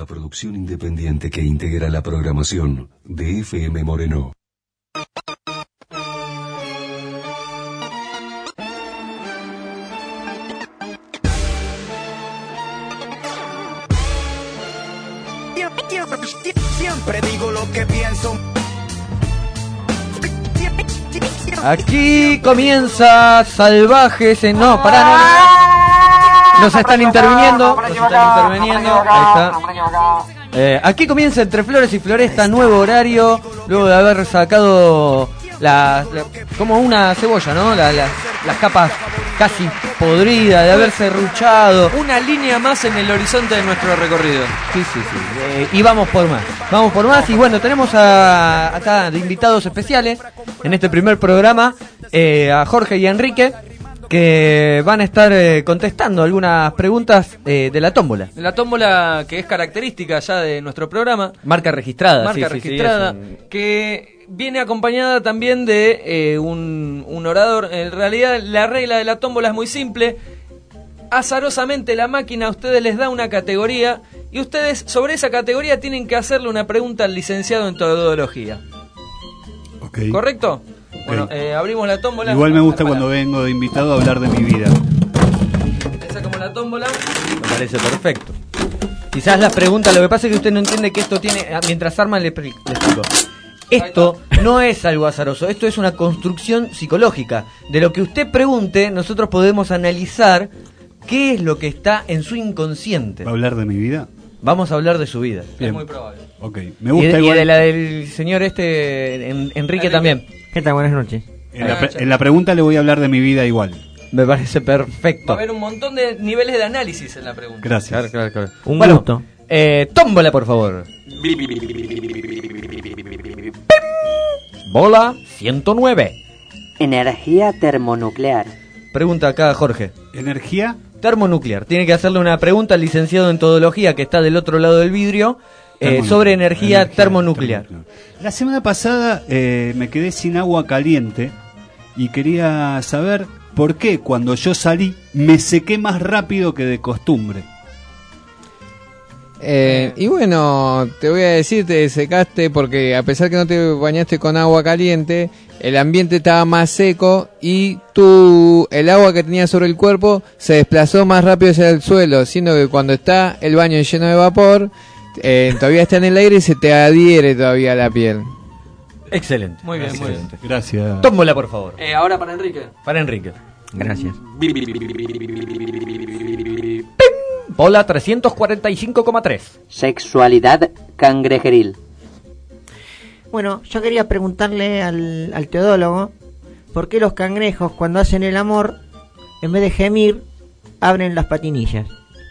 La producción independiente que integra la programación de FM Moreno. Siempre digo lo que pienso. Aquí comienza Salvajes en... No, pará, no. Nos están interviniendo. Ahí está. Aquí comienza Entre Flores y Floresta, nuevo horario. Luego de haber sacado como una cebolla, ¿no? Las capas casi podridas, de haber serruchado. Una línea más en el horizonte de nuestro recorrido. Sí. Y vamos por más. Y bueno, tenemos acá de invitados especiales en este primer programa a Jorge y a Enrique, que van a estar contestando algunas preguntas de la tómbola. La tómbola que es característica ya de nuestro programa. Marca registrada. Sí, que viene acompañada también de un orador. En realidad la regla de la tómbola es muy simple. Azarosamente la máquina a ustedes les da una categoría y ustedes sobre esa categoría tienen que hacerle una pregunta al licenciado en todología. Okay. ¿Correcto? Bueno, abrimos la tómbola. Igual me gusta cuando vengo de invitado a hablar de mi vida. Esa como la tómbola. Me parece perfecto. Quizás la pregunta, lo que pasa es que usted no entiende que esto tiene... Mientras arman le explico. Esto no es algo azaroso, esto es una construcción psicológica. De lo que usted pregunte, nosotros podemos analizar qué es lo que está en su inconsciente. ¿Va a hablar de mi vida? Vamos a hablar de su vida. Bien. Es muy probable. Ok, me gusta y de la del señor Enrique también. ¿Qué tal? Buenas noches. En la pregunta le voy a hablar de mi vida igual. Me parece perfecto. Va a haber un montón de niveles de análisis en la pregunta. Gracias. Claro. Un gusto. Tómbola, por favor. Bola 109. Energía termonuclear. Pregunta acá, Jorge. ¿Energía? Termonuclear. Tiene que hacerle una pregunta al licenciado en todología que está del otro lado del vidrio sobre energía termonuclear. La semana pasada me quedé sin agua caliente y quería saber por qué cuando yo salí me sequé más rápido que de costumbre. Y bueno, te voy a decir, te secaste porque a pesar que no te bañaste con agua caliente, el ambiente estaba más seco y el agua que tenías sobre el cuerpo se desplazó más rápido hacia el suelo, siendo que cuando está el baño lleno de vapor, todavía está en el aire y se te adhiere todavía a la piel. Excelente. Muy bien, muy bien. Gracias. Tómbola, por favor. Ahora para Enrique. Gracias. Bola 345,3. Sexualidad cangrejeril. Bueno, yo quería preguntarle al teodólogo por qué los cangrejos cuando hacen el amor, en vez de gemir, abren las patinillas.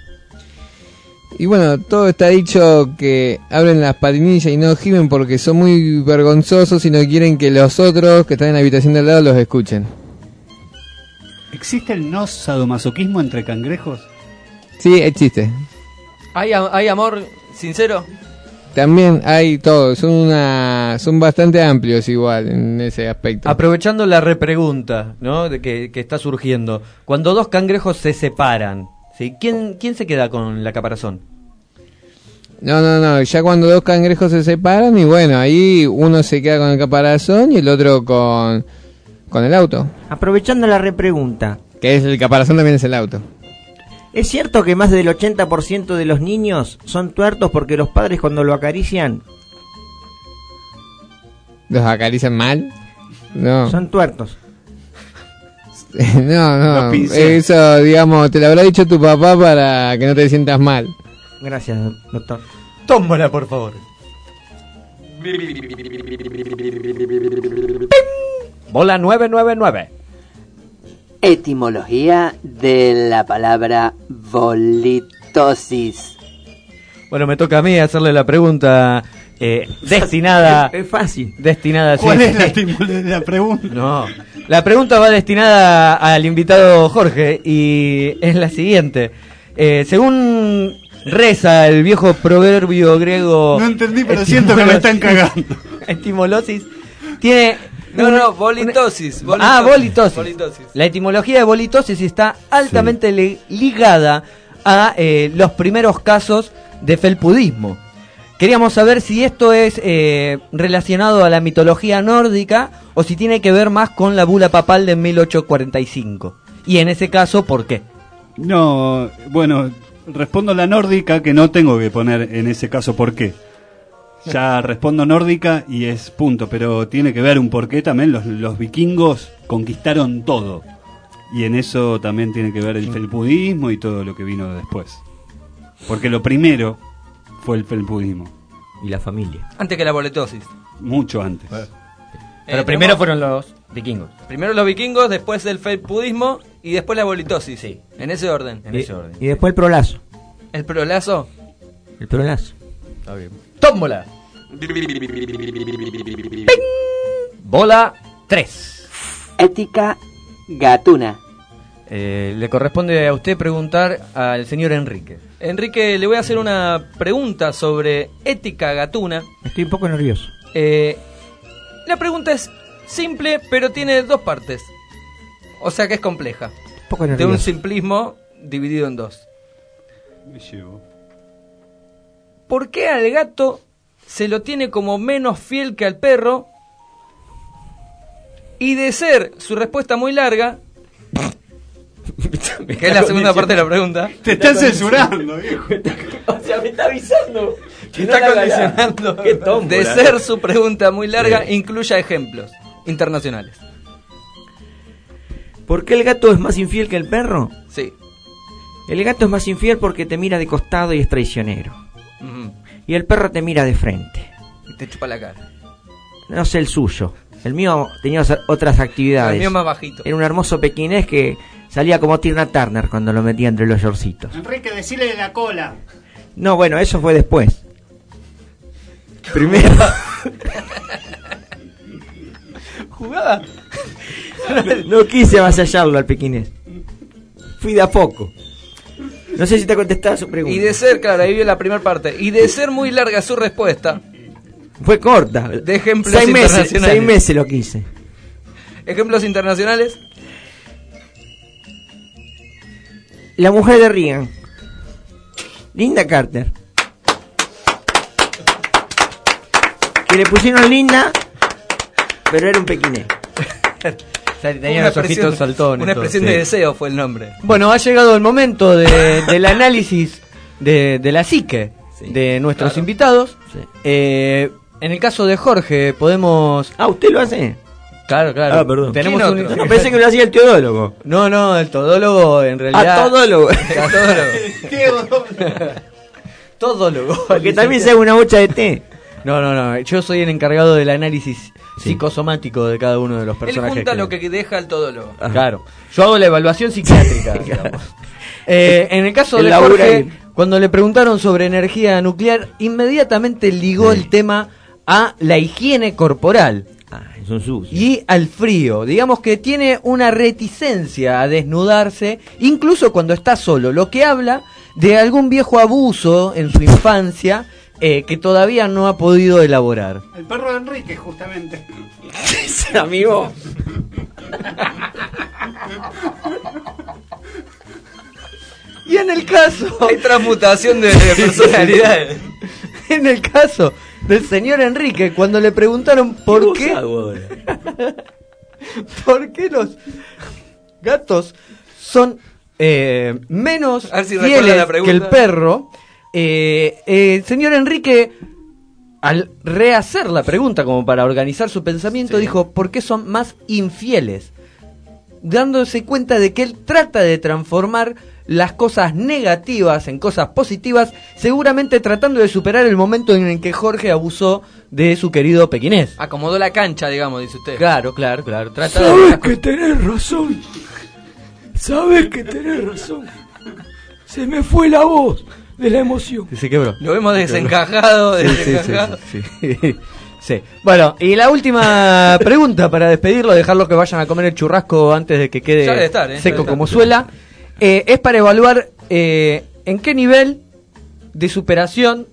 Y bueno, todo está dicho que abren las patinillas y no gimen porque son muy vergonzosos y no quieren que los otros que están en la habitación de al lado los escuchen. ¿Existe el no sadomasoquismo entre cangrejos? Sí, existe. ¿Hay amor sincero? También hay todo, son bastante amplios igual en ese aspecto. Aprovechando la repregunta, ¿no? De que está surgiendo. Cuando dos cangrejos se separan, ¿sí? ¿Quién se queda con la caparazón? No, ya cuando dos cangrejos se separan y bueno, ahí uno se queda con el caparazón y el otro con el auto. Aprovechando la repregunta. Que es el caparazón también es el auto. ¿Es cierto que más del 80% de los niños son tuertos porque los padres cuando lo acarician... ¿Los acarician mal? No. Son tuertos. No. Eso, digamos, te lo habrá dicho tu papá para que no te sientas mal. Gracias, doctor. Tómbola, por favor. Bola 999. Etimología de la palabra volitosis. Bueno, me toca a mí hacerle la pregunta destinada... Es fácil. Destinada, ¿Cuál sí. es la pregunta? No, la pregunta va destinada al invitado Jorge y es la siguiente. Según reza el viejo proverbio griego... No entendí, pero siento que me están cagando. Etimolosis. Tiene... Volitosis. Volitosis. La etimología de volitosis está altamente ligada a los primeros casos de felpudismo. Queríamos saber si esto es relacionado a la mitología nórdica o si tiene que ver más con la bula papal de 1845. Y en ese caso, ¿por qué? No, bueno, respondo la nórdica, que no tengo que poner en ese caso por qué. Ya respondo nórdica y es punto, pero tiene que ver un porqué también. Los vikingos conquistaron todo. Y en eso también tiene que ver el felpudismo y todo lo que vino después. Porque lo primero fue el felpudismo. Y la familia. Antes que la boletosis. Mucho antes. Pero primero fueron los vikingos. Primero los vikingos, después el felpudismo y después la bolitosis. Sí. En ese orden. Y después el prolazo. ¿El prolazo? El prolazo. Está bien. Tómbola. Bola 3. Ética gatuna. Le corresponde a usted preguntar al señor Enrique. Enrique, le voy a hacer una pregunta sobre ética gatuna. Estoy un poco nervioso. La pregunta es simple, pero tiene dos partes. O sea que es compleja. Un poco De nervioso. un simplismo dividido en dos. Me llevo. ¿Por qué al gato se lo tiene como menos fiel que al perro? Y de ser su respuesta muy larga, que es la segunda parte de la pregunta, Te están censurando, viejo. O sea, me está avisando. me está condicionando. Qué tómbola. De ser su pregunta muy larga, incluya ejemplos internacionales. ¿Por qué el gato es más infiel que el perro? Sí. El gato es más infiel porque te mira de costado y es traicionero. Ujú. Y el perro te mira de frente. Y te chupa la cara. No sé el suyo. El mío tenía otras actividades. El mío más bajito. Era un hermoso pequinés que salía como Tina Turner cuando lo metía entre los yorcitos. Enrique, decile de la cola. No, bueno, eso fue después. Primero. Jugada. No quise avasallarlo al pequinés. Fui de a poco. No sé si te ha contestado su pregunta. Y de ser, claro, ahí viene la primera parte. Y de ser muy larga su respuesta, Fue corta. de ejemplos 6 meses, internacionales. 6 meses lo quise. Ejemplos internacionales. La mujer de Reagan. Linda Carter. Que le pusieron linda, pero era un pequinés. Tenía los ojitos saltones. Una expresión todo. de Sí. deseo fue el nombre. Bueno, ha llegado el momento del análisis de la psique de nuestros claro. invitados. Sí. En el caso de Jorge, podemos... Ah, ¿usted lo hace? Claro, claro. Ah, perdón. Tenemos ¿Quién un... otro? No, pensé que lo hacía el teodólogo. No, el todólogo en realidad... Ah, todólogo. Todólogo. Porque también se hace una bocha de té. No, yo soy el encargado del análisis psicosomático de cada uno de los Él personajes. junta lo que deja el todólogo. Claro, yo hago la evaluación psiquiátrica. Digamos. En el caso El de laburo Jorge, ahí. cuando le preguntaron sobre energía nuclear, inmediatamente ligó el tema a la higiene corporal Ah, es un sucio. y al frío. Digamos que tiene una reticencia a desnudarse, incluso cuando está solo, lo que habla de algún viejo abuso en su infancia que todavía no ha podido elaborar. El perro de Enrique, justamente. Amigo. Y en el caso... Hay transmutación de personalidades. En el caso del señor Enrique, cuando le preguntaron por qué los gatos son menos A ver si recuerda fieles la pregunta. que el perro, el señor Enrique, al rehacer la pregunta como para organizar su pensamiento, dijo, ¿por qué son más infieles? Dándose cuenta de que él trata de transformar las cosas negativas en cosas positivas, seguramente tratando de superar el momento en el que Jorge abusó de su querido pequinés. Acomodó la cancha, digamos, dice usted. Claro. Trata de Sabes que tenés razón. Sabes que tenés razón. Se me fue la voz de la emoción. Se quebró. Lo vemos desencajado, Sí. Sí. Bueno, y la última pregunta para despedirlo, dejarlos que vayan a comer el churrasco antes de que quede Ya debe estar, ya seco debe estar. como suela, es para evaluar en qué nivel de superación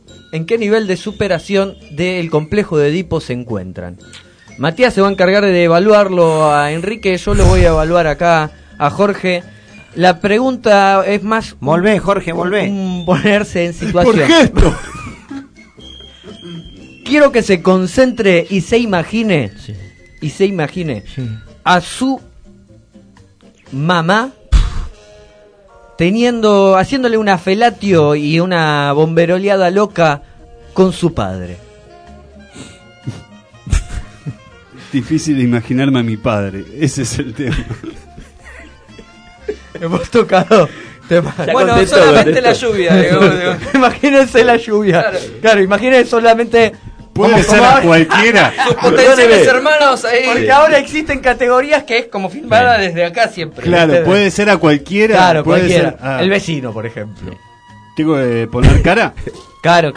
del complejo de Edipo se encuentran. Matías se va a encargar de evaluarlo a Enrique, yo lo voy a evaluar acá a Jorge. La pregunta es más... Volvé, Jorge, volvé. Ponerse en situación. ¿Por qué esto? Quiero que se concentre y se imagine, a su mamá haciéndole una felatio y una bomberoleada loca con su padre. Difícil de imaginarme a mi padre, ese es el tema. Hemos tocado temas. Bueno, solamente la lluvia. Digo. Imagínense la lluvia. Claro, imagínense solamente... Puede ser a cualquiera. Sus potenciales hermanos ahí. Porque ahora existen categorías que es como filmada desde acá siempre. Claro, ¿viste? puede ser a cualquiera. Claro, puede cualquiera. ser El vecino, por ejemplo. ¿Tengo que poner cara? Claro.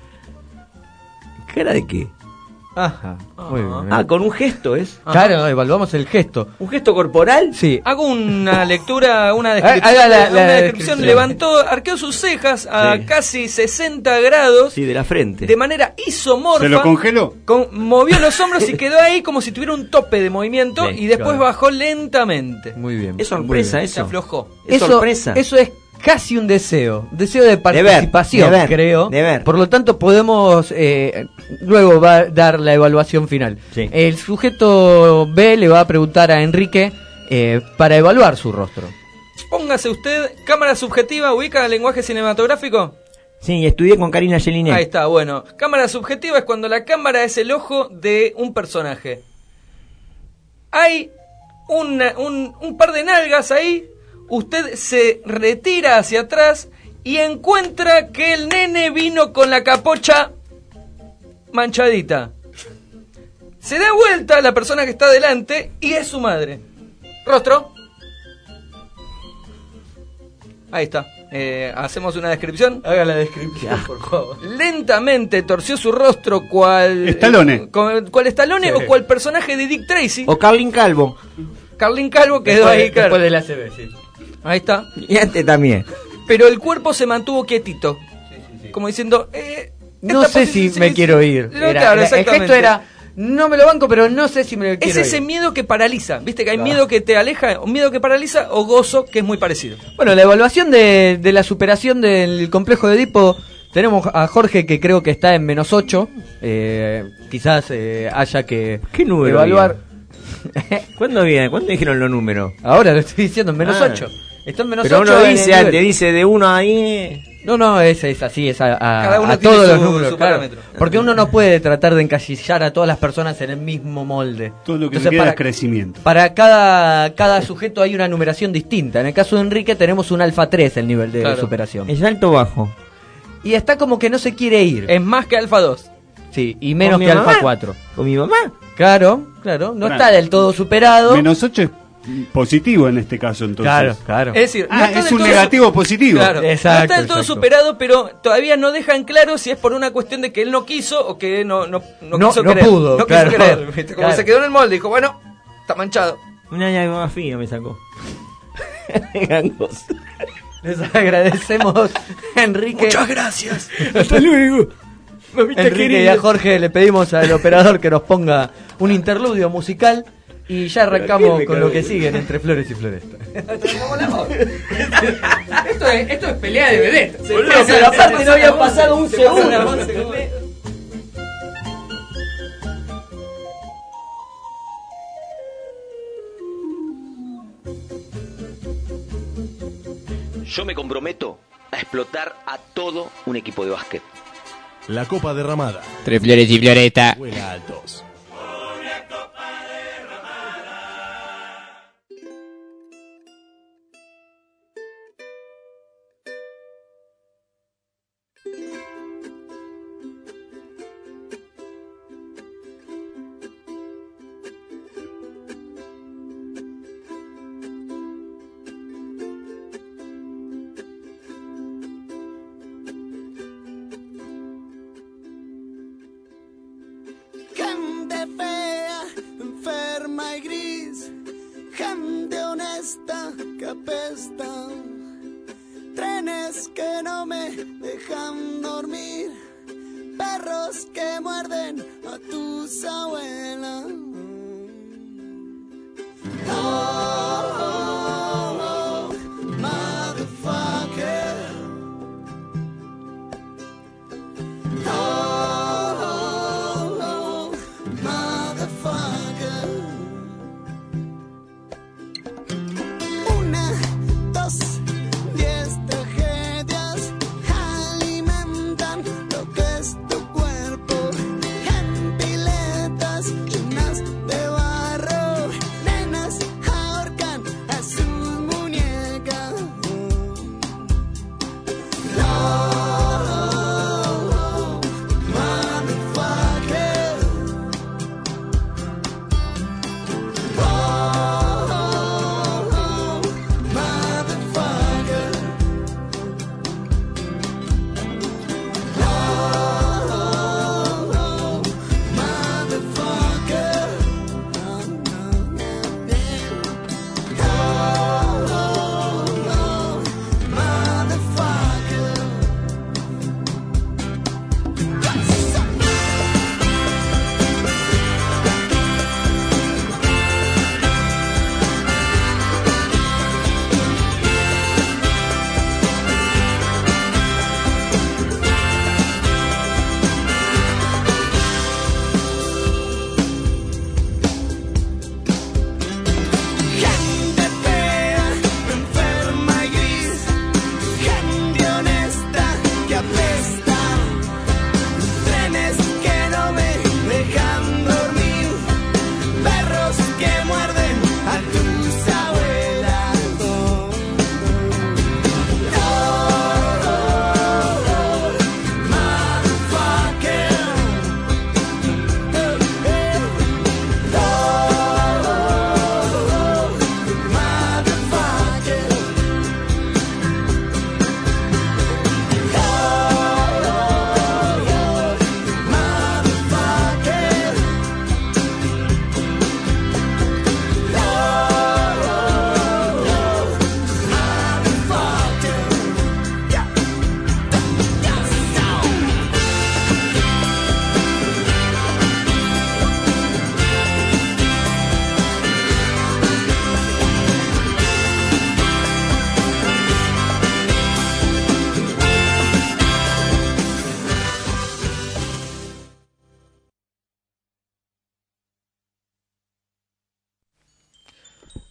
¿Cara de qué? Ajá. Muy bien. Ah, con un gesto, ¿es? Claro, evaluamos el gesto. ¿Un gesto corporal? Sí. Hago una lectura, una descripción. Haga la una descripción. Levantó, arqueó sus cejas a casi 60 grados. Sí, de la frente. De manera isomorfa. ¿Se lo congeló? Movió los hombros y quedó ahí como si tuviera un tope de movimiento. Sí, y después claro. bajó lentamente. Muy bien. Es sorpresa Muy bien. Se eso. aflojó. Es sorpresa. Eso es casi un deseo de participación, de ver, creo. de ver. Por lo tanto, podemos luego va a dar la evaluación final. Sí. El sujeto B le va a preguntar a Enrique para evaluar su rostro. Póngase usted, cámara subjetiva, ubica el lenguaje cinematográfico. Sí, estudié con Karina Jelinek. Ahí está, bueno. Cámara subjetiva es cuando la cámara es el ojo de un personaje. Hay un par de nalgas ahí. Usted se retira hacia atrás y encuentra que el nene vino con la capocha manchadita. Se da vuelta la persona que está delante y es su madre. Rostro. Ahí está. Hacemos una descripción. Haga la descripción, por favor. Lentamente torció su rostro cual... Stallone. Cual Stallone o cual personaje de Dick Tracy. O Carlin Calvo. Carlin Calvo quedó ahí, claro. Después de la CB, sí. Ahí está. Y antes también. Pero el cuerpo se mantuvo quietito. Como diciendo... No esta sé si posición- me quiero ir. No, claro, el exactamente. gesto era, no me lo banco, pero no sé si me quiero Es ir. ese miedo que paraliza. Viste que hay Claro. miedo que te aleja, un miedo que paraliza o gozo que es muy parecido. Bueno, la evaluación de la superación del complejo de Edipo, tenemos a Jorge que creo que está en -8. Quizás haya que ¿Qué número evaluar. ¿Cuándo viene? ¿Cuándo dijeron los números? Ahora lo estoy diciendo, en -8. Está en -8. Pero uno en el dice nivel. antes, dice de 1 a 10. No, es así, es Cada uno a tiene todos los su números, claro. parámetro. Porque uno no puede tratar de encasillar a todas las personas en el mismo molde. Todo lo que Entonces, le queda para- es crecimiento. Para cada sujeto hay una numeración distinta. En el caso de Enrique tenemos un alfa 3 el nivel de Claro. superación. ¿Es alto o bajo? Y está como que no se quiere ir. Es más que Alfa 2. Sí, y menos ¿Con mi que alfa mamá? 4. ¿Con mi mamá? Claro. No Claro. está del todo superado. -8 es positivo en este caso, entonces. Claro. Es decir, no está es del un todo negativo positivo. Claro, Exacto, no está del todo exacto. superado, pero todavía no dejan claro si es por una cuestión de que él no quiso o que no quiso no querer. pudo, No claro. quiso querer. ¿Viste? Como Claro. se quedó en el molde, dijo, bueno, está manchado. Una llave más fina me sacó. Gangoso. Les agradecemos, Enrique. gracias. Hasta luego. Enrique y a Jorge le pedimos al operador que nos ponga un interludio musical y ya arrancamos con lo que siguen entre flores y floresta. Esto es pelea de vedetas. Pero aparte no había pasado un segundo. Yo me comprometo a explotar a todo un equipo de básquet. La copa derramada. Tres flores y floreta. Vuela altos. Gente fea, enferma y gris, gente honesta que apesta, trenes que no me dejan dormir, perros que muerden a tus abuelas. Oh, oh, oh,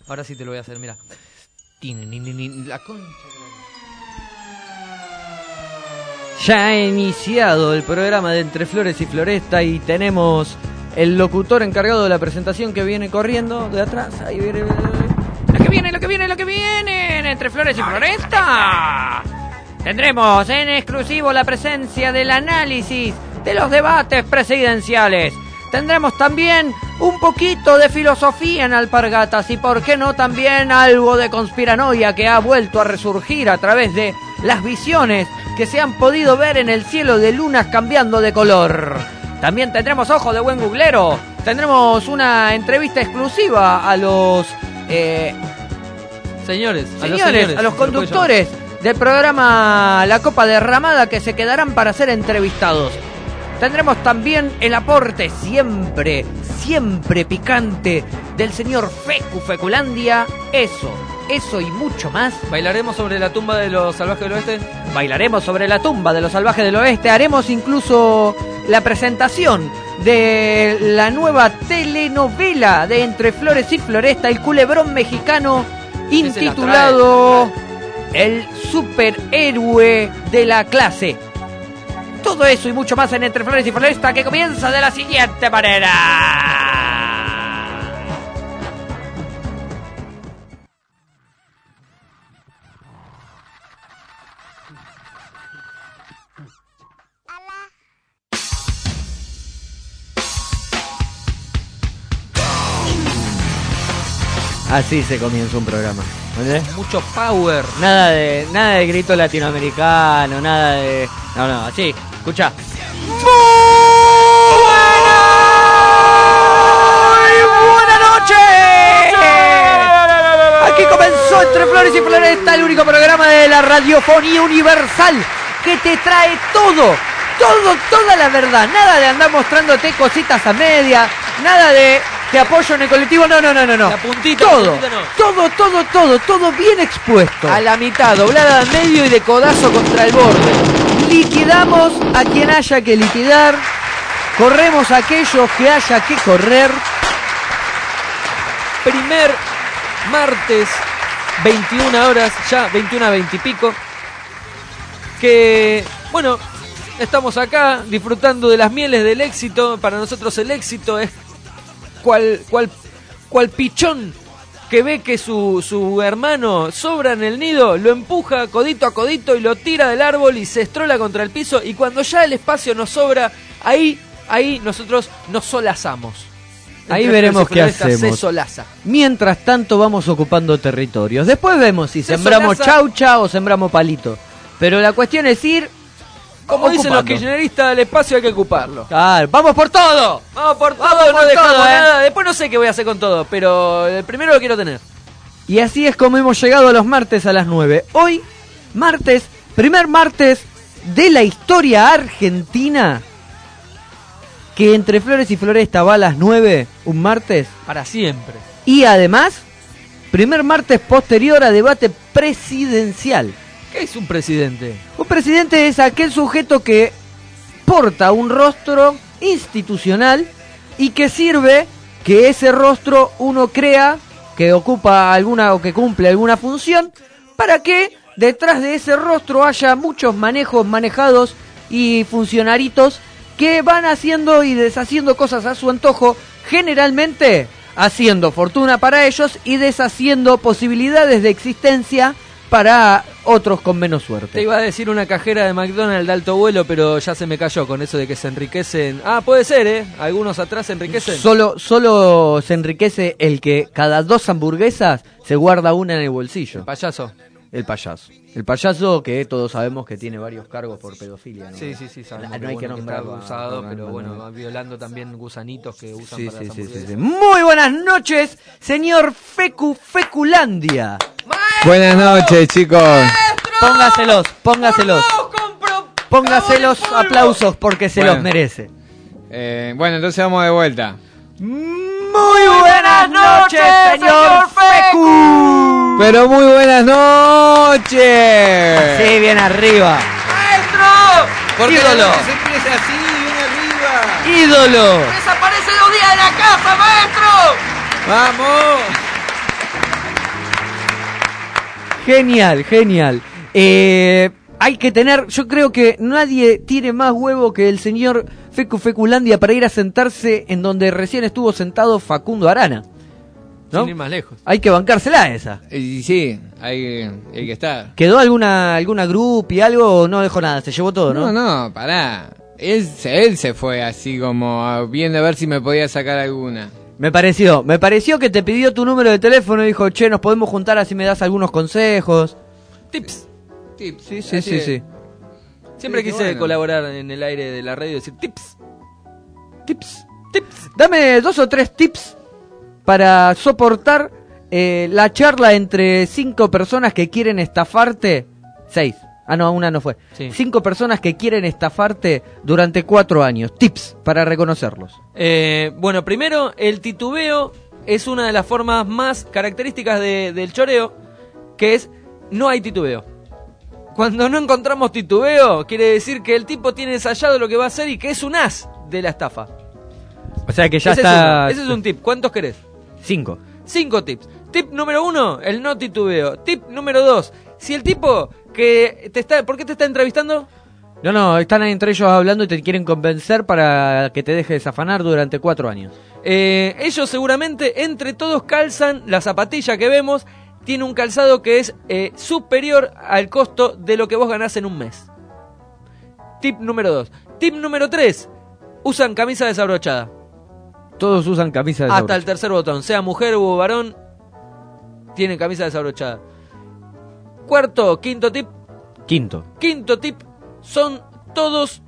Ahora sí te lo voy a hacer, mira. La concha. Ya ha iniciado el programa de Entre Flores y Floresta y tenemos el locutor encargado de la presentación que viene corriendo de atrás. Ahí viene. Lo que viene en Entre Flores y Floresta. Tendremos en exclusivo la presencia del análisis de los debates presidenciales. Tendremos también un poquito de filosofía en Alpargatas y por qué no también algo de conspiranoia que ha vuelto a resurgir a través de las visiones que se han podido ver en el cielo de lunas cambiando de color. También tendremos ojo de buen googlero. Tendremos una entrevista exclusiva a los señores, a los conductores del programa La Copa Derramada que se quedarán para ser entrevistados. Tendremos también el aporte siempre picante del señor Feculandia. Eso y mucho más. ¿Bailaremos sobre la tumba de los salvajes del oeste? Bailaremos sobre la tumba de los salvajes del oeste. Haremos incluso la presentación de la nueva telenovela de Entre Flores y Floresta, el culebrón mexicano intitulado El superhéroe de la clase. Todo eso y mucho más en Entre Flores y Floresta, que comienza de la siguiente manera. Así se comienza un programa. ¿Entendés? Mucho power. Nada de grito latinoamericano, nada de... No, así. Escucha. ¡Buenas noches! Aquí comenzó Entre Flores y Floresta, el único programa de la radiofonía universal que te trae toda la verdad. Nada de andar mostrándote cositas a media, nada de apoyo en el colectivo, no. La puntita, todo bien expuesto. A la mitad, doblada al medio y de codazo contra el borde. Liquidamos a quien haya que liquidar, corremos a aquellos que haya que correr. Primer martes, 21 horas, ya 21 a 20 y pico. Que, bueno, estamos acá disfrutando de las mieles del éxito. Para nosotros el éxito es cual pichón que ve que su hermano sobra en el nido, lo empuja codito a codito y lo tira del árbol y se estrola contra el piso, y cuando ya el espacio nos sobra, ahí nosotros nos solazamos. Ahí veremos qué hacemos. Se solaza. Mientras tanto vamos ocupando territorios. Después vemos si sembramos chaucha o sembramos palito. Pero la cuestión es ir como ocupando. Dicen los kirchneristas, el espacio hay que ocuparlo. Claro, ¡vamos por todo! Vamos por todo, no dejamos nada. Después no sé qué voy a hacer con todo, pero el primero lo quiero tener. Y así es como hemos llegado a los martes a las 9. Hoy, primer martes de la historia argentina, que Entre Flores y Floresta va a las 9, un martes. Para siempre. Y además, primer martes posterior a debate presidencial. ¿Qué es un presidente? Un presidente es aquel sujeto que porta un rostro institucional y que sirve que ese rostro uno crea que ocupa alguna o que cumple alguna función para que detrás de ese rostro haya muchos manejados y funcionaritos que van haciendo y deshaciendo cosas a su antojo, generalmente haciendo fortuna para ellos y deshaciendo posibilidades de existencia para otros con menos suerte. Te iba a decir una cajera de McDonald's de alto vuelo, pero ya se me cayó con eso de que se enriquecen. Ah, puede ser, algunos atrás se enriquecen. Solo se enriquece el que cada 2 hamburguesas se guarda una en el bolsillo. El payaso. El payaso que todos sabemos que tiene varios cargos por pedofilia, ¿no? Sí, sabemos. No hay que nombrarlo. Usado, pero bueno, violando también gusanitos que usan para las hamburguesas. Sí. Muy buenas noches, señor Feculandia. Buenas noches, chicos. ¡Maestro! Póngaselos aplausos porque se los merece. Bueno, entonces vamos de vuelta. Muy buenas noches, señor Fecu. Pero muy buenas noches. Sí, bien arriba. ¡Maestro! ¿Por qué ídolo? no se empieza así, bien arriba? ¡Ídolo! ¡Desaparece los días de la casa, maestro! ¡Vamos! Genial. Hay que tener, yo creo que nadie tiene más huevo que el señor Feculandia para ir a sentarse en donde recién estuvo sentado Facundo Arana, ¿no? Sin ir más lejos. Hay que bancársela esa. Y sí, hay que estar. ¿Quedó alguna grup y algo o no dejó nada? Se llevó todo, ¿no? No, pará. Él se fue así como viendo a ver si me podía sacar alguna. Me pareció que te pidió tu número de teléfono y dijo, che, nos podemos juntar así me das algunos consejos. Tips. Sí. Siempre quise colaborar en el aire de la radio y decir tips. Dame 2 o 3 tips para soportar la charla entre 5 personas que quieren estafarte. 6. Ah, no, una no fue. Sí. 5 personas que quieren estafarte durante 4 años. Tips para reconocerlos. Bueno, primero, el titubeo es una de las formas más características del choreo, que es no hay titubeo. Cuando no encontramos titubeo, quiere decir que el tipo tiene ensayado lo que va a hacer y que es un as de la estafa. O sea que ya Ese está... es un tip. ¿Cuántos querés? 5. 5 tips. Tip número 1, el no titubeo. Tip número 2, si el tipo que te está... ¿Por qué te está entrevistando? No, están entre ellos hablando y te quieren convencer para que te dejes afanar durante 4 años. Ellos seguramente entre todos calzan la zapatilla que vemos. Tiene un calzado que es superior al costo de lo que vos ganás en un mes. Tip número 2. Tip número 3. Usan camisa desabrochada. Todos usan camisa desabrochada. Hasta el tercer botón. Sea mujer o varón, tienen camisa desabrochada. Quinto tip. Quinto tip. Son todos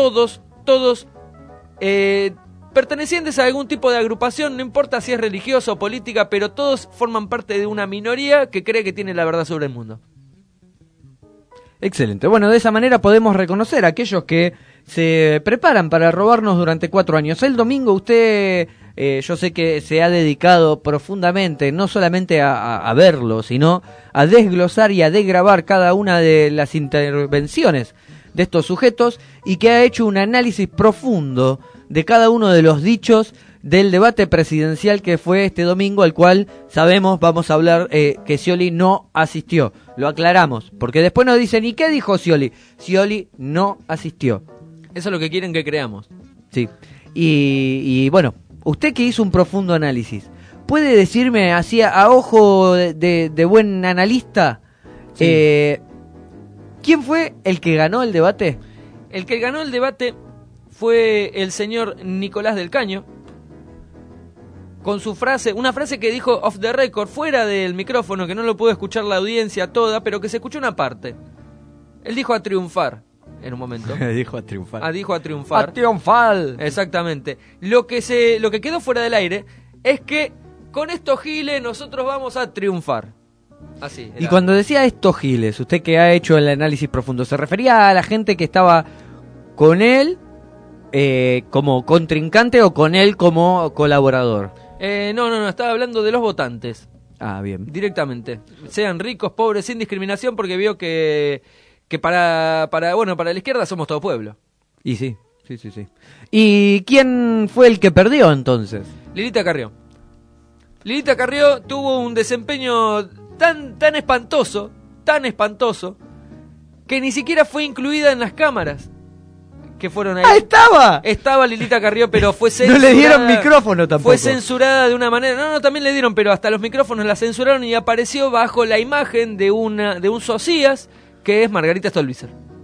pertenecientes a algún tipo de agrupación, no importa si es religiosa o política, pero todos forman parte de una minoría que cree que tiene la verdad sobre el mundo. Excelente. Bueno, de esa manera podemos reconocer a aquellos que se preparan para robarnos durante 4 años. El domingo usted, yo sé que se ha dedicado profundamente, no solamente a verlo, sino a desglosar y a desgravar cada una de las intervenciones de estos sujetos y que ha hecho un análisis profundo de cada uno de los dichos del debate presidencial que fue este domingo, al cual sabemos, vamos a hablar, que Scioli no asistió. Lo aclaramos, porque después nos dicen, ¿y qué dijo Scioli? Scioli no asistió. Eso es lo que quieren que creamos. Sí. Y bueno, usted que hizo un profundo análisis, ¿puede decirme así a ojo de buen analista, Sí. quién fue el que ganó el debate? El que ganó el debate fue el señor Nicolás del Caño, con su frase, una frase que dijo off the record, fuera del micrófono, que no lo pudo escuchar la audiencia toda, pero que se escuchó una parte. Él dijo a triunfar, en un momento. Dijo a triunfar. Dijo a triunfar. ¡A triunfar! Exactamente. Lo que quedó fuera del aire es que con estos giles nosotros vamos a triunfar. Así. Y cuando decía estos giles, usted que ha hecho el análisis profundo, ¿se refería a la gente que estaba con él como contrincante o con él como colaborador? No, estaba hablando de los votantes. Ah, bien. Directamente. Sean ricos, pobres, sin discriminación, porque vio que para la izquierda somos todo pueblo. Y sí. ¿Y quién fue el que perdió entonces? Lilita Carrió. Lilita Carrió tuvo un desempeño tan espantoso, que ni siquiera fue incluida en las cámaras que fueron ahí. ¡Ah, estaba! Estaba Lilita Carrió, pero fue censurada. No le dieron micrófono tampoco. Fue censurada de una manera... No, también le dieron, pero hasta los micrófonos la censuraron y apareció bajo la imagen de un socias, que es Margarita Stolbizer.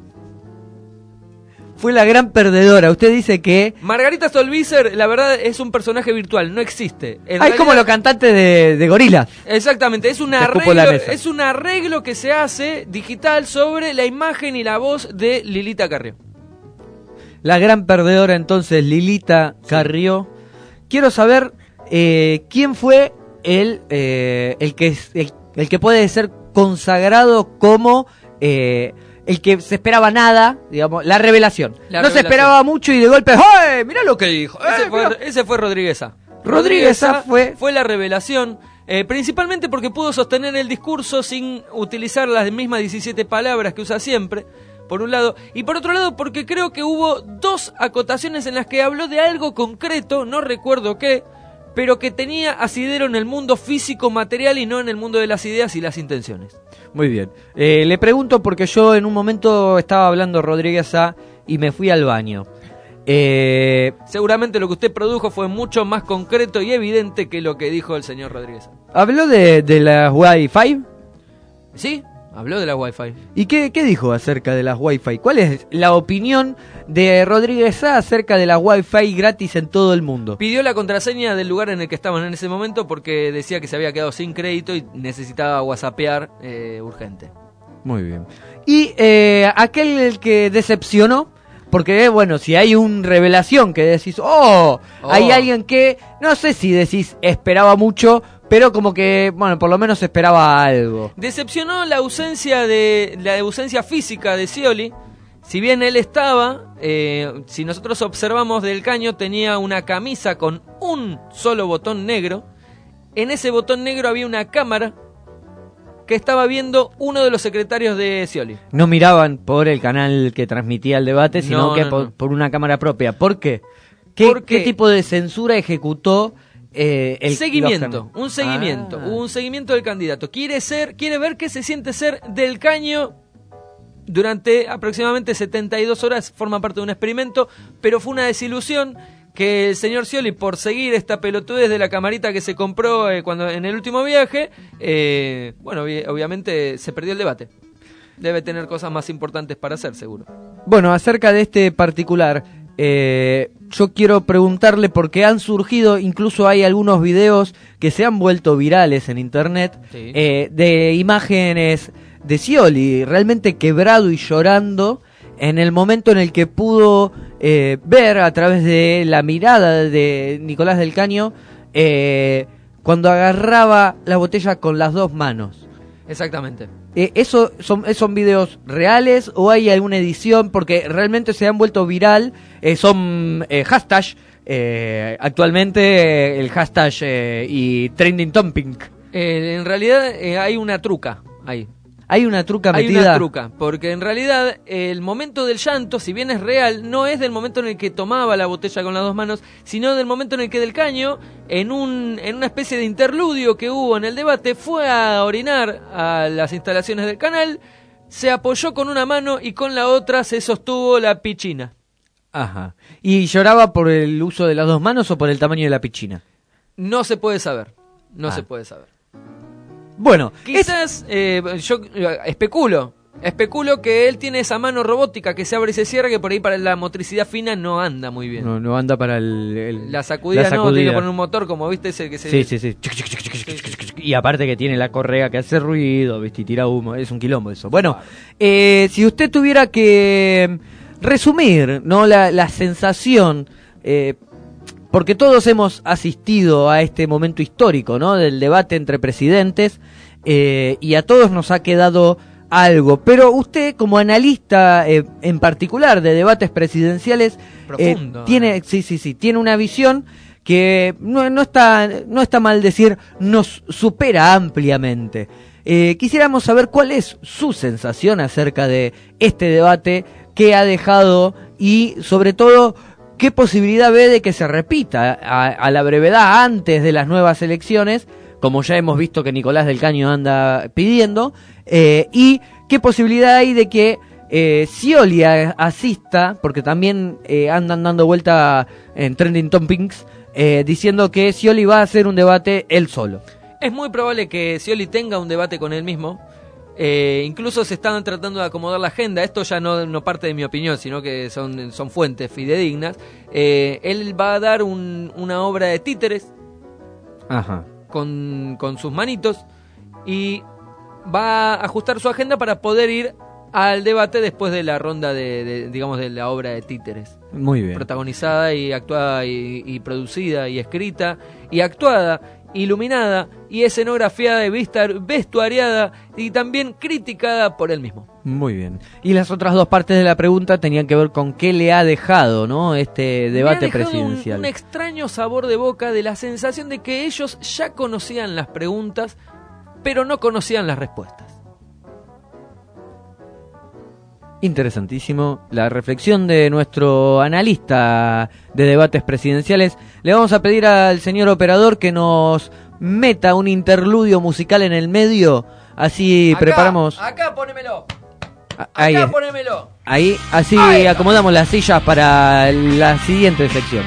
Fue la gran perdedora. Usted dice que... Margarita Stolbizer, la verdad, es un personaje virtual, no existe. Es como los cantantes de Gorillaz. Exactamente, es un arreglo que se hace digital sobre la imagen y la voz de Lilita Carrió. La gran perdedora entonces, Lilita Carrió. Quiero saber quién fue el que puede ser consagrado como el que se esperaba nada, digamos, la revelación. Se esperaba mucho y de golpe, ¡ay! Mirá lo que dijo. Ese fue Rodrígueza. Rodrígueza fue la revelación, principalmente porque pudo sostener el discurso sin utilizar las mismas 17 palabras que usa siempre, por un lado, y por otro lado porque creo que hubo 2 acotaciones en las que habló de algo concreto, no recuerdo qué, pero que tenía asidero en el mundo físico material y no en el mundo de las ideas y las intenciones. Muy bien. Le pregunto porque yo en un momento estaba hablando Rodríguez A y me fui al baño. Seguramente lo que usted produjo fue mucho más concreto y evidente que lo que dijo el señor Rodríguez. ¿Habló de las Wi-Fi? Sí, habló de las Wi-Fi. ¿Y qué dijo acerca de las Wi-Fi? ¿Cuál es la opinión de Rodríguez A acerca de las Wi-Fi gratis en todo el mundo? Pidió la contraseña del lugar en el que estaban en ese momento porque decía que se había quedado sin crédito y necesitaba whatsappear urgente. Muy bien. ¿Y aquel que decepcionó? Porque, bueno, si hay una revelación que decís, hay alguien que, no sé si decís esperaba mucho, pero como que, bueno, por lo menos esperaba algo. Decepcionó la ausencia física de Scioli. Si bien él estaba, si nosotros observamos Del Caño, tenía una camisa con un solo botón negro. En ese botón negro había una cámara que estaba viendo uno de los secretarios de Scioli. No miraban por el canal que transmitía el debate, sino por una cámara propia. ¿Por qué? ¿Qué tipo de censura ejecutó un seguimiento. Hubo un seguimiento del candidato. Quiere ver qué se siente ser Del Caño durante aproximadamente 72 horas. Forma parte de un experimento, pero fue una desilusión que el señor Scioli, por seguir esta pelotudez de la camarita que se compró cuando en el último viaje, obviamente se perdió el debate. Debe tener cosas más importantes para hacer, seguro. Bueno, acerca de este particular, yo quiero preguntarle, porque han surgido, incluso hay algunos videos que se han vuelto virales en internet, Sí. De imágenes de Scioli realmente quebrado y llorando en el momento en el que pudo ver a través de la mirada de Nicolás del Caño cuando agarraba la botella con las dos manos. Exactamente. ¿Eso son videos reales o hay alguna edición? Porque realmente se han vuelto viral, son hashtag, actualmente el hashtag y trending topic. En realidad hay una truca ahí. ¿Hay una truca metida? Hay una truca, porque en realidad el momento del llanto, si bien es real, no es del momento en el que tomaba la botella con las dos manos, sino del momento en el que Del Caño, en una especie de interludio que hubo en el debate, fue a orinar a las instalaciones del canal, se apoyó con una mano y con la otra se sostuvo la pichina. Ajá. ¿Y lloraba por el uso de las dos manos o por el tamaño de la pichina? No se puede saber, se puede saber. Bueno, quizás yo especulo que él tiene esa mano robótica que se abre y se cierra, que por ahí para la motricidad fina no anda muy bien. No anda para la sacudida, no, tiene que poner un motor como, viste, ese que se... Sí. Y aparte que tiene la correa que hace ruido, viste, y tira humo, es un quilombo eso. Bueno, si usted tuviera que resumir, ¿no? La sensación... porque todos hemos asistido a este momento histórico, ¿no? Del debate entre presidentes, y a todos nos ha quedado algo. Pero usted, como analista en particular de debates presidenciales, tiene una visión que no está mal decir, nos supera ampliamente. Quisiéramos saber cuál es su sensación acerca de este debate que ha dejado y, sobre todo, ¿qué posibilidad ve de que se repita a la brevedad antes de las nuevas elecciones, como ya hemos visto que Nicolás del Caño anda pidiendo? ¿Y qué posibilidad hay de que Scioli asista, porque también andan dando vuelta en Trending Topics, diciendo que Scioli va a hacer un debate él solo? Es muy probable que Scioli tenga un debate con él mismo. Incluso se están tratando de acomodar la agenda. Esto ya no parte de mi opinión, sino que son fuentes fidedignas. Él va a dar una obra de títeres. Ajá. Con sus manitos, y va a ajustar su agenda para poder ir al debate después de la ronda de la obra de títeres. Muy bien. Protagonizada y actuada y producida y escrita y actuada, iluminada y escenografiada y vestuariada y también criticada por él mismo. Muy bien. Y las otras dos partes de la pregunta tenían que ver con qué le ha dejado, ¿no? Este debate presidencial. Un extraño sabor de boca, de la sensación de que ellos ya conocían las preguntas, pero no conocían las respuestas. Interesantísimo. La reflexión de nuestro analista de debates presidenciales. Le vamos a pedir al señor operador que nos meta un interludio musical en el medio. Así Acá, preparamos. Acá ponémelo. Ahí, Acá ponémelo. ahí, así Ahí. acomodamos las sillas para la siguiente sección.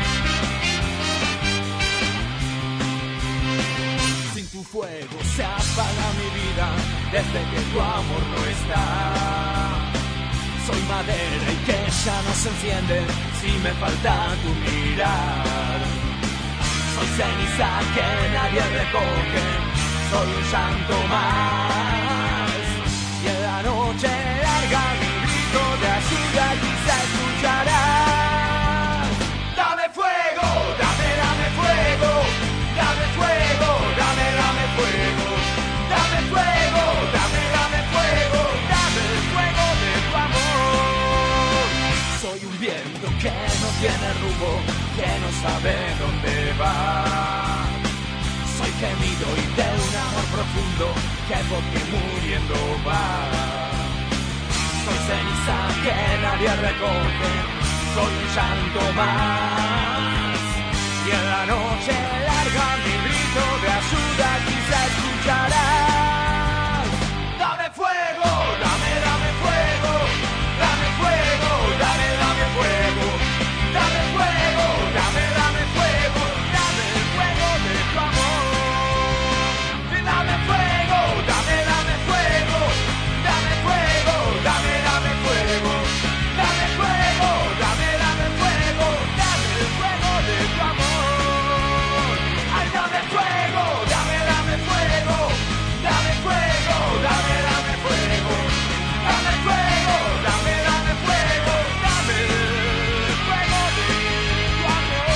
Sin tu fuego se apaga mi vida desde que tu amor no está. Soy madera y que ya no se enciende si me falta tu mirar. Soy ceniza que nadie recoge, soy un llanto más. Y en la noche larga mi grito de ayuda quizá escucharás. Dame fuego, dame fuego, dame fuego, dame fuego, dame fuego, dame fuego, dame el fuego de tu amor. Soy un viento que no tiene rumbo, que no sabe dónde va. Soy gemido y de un amor profundo que porque muriendo va. Soy ceniza que nadie recoge, soy un llanto más. Y en la noche larga mi grito de ayuda quizá escucharás. Dame fuego, dame fuego, dame fuego, dame fuego, dame fuego, dame fuego, dame el fuego de tu amor. Y dame fuego, dame fuego, dame fuego, dame fuego, dame fuego, dame fuego, dame el fuego de tu amor. Ay, dame fuego, dame fuego, dame fuego, dame fuego, dame fuego, dame fuego, dame el fuego de tu amor.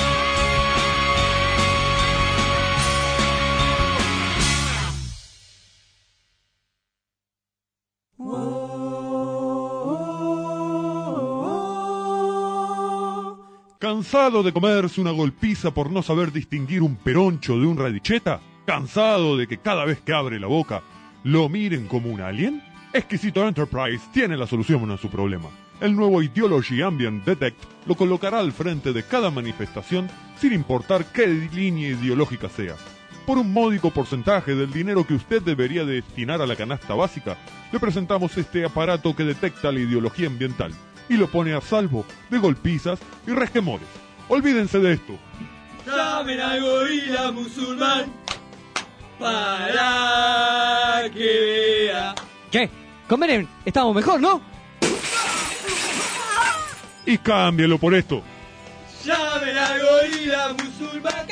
¿Cansado de comerse una golpiza por no saber distinguir un peroncho de un radicheta? ¿Cansado de que cada vez que abre la boca lo miren como un alien? Exquisito Enterprise tiene la solución a su problema. El nuevo Ideology Ambient Detect lo colocará al frente de cada manifestación sin importar qué línea ideológica sea. Por un módico porcentaje del dinero que usted debería destinar a la canasta básica, le presentamos este aparato que detecta la ideología ambiental y lo pone a salvo de golpizas y resquemores. Olvídense de esto. Llamen al gorila musulmán para que vea. ¿Qué? Con Menem estamos mejor, ¿no? Y cámbielo por esto. Llamen al gorila musulmán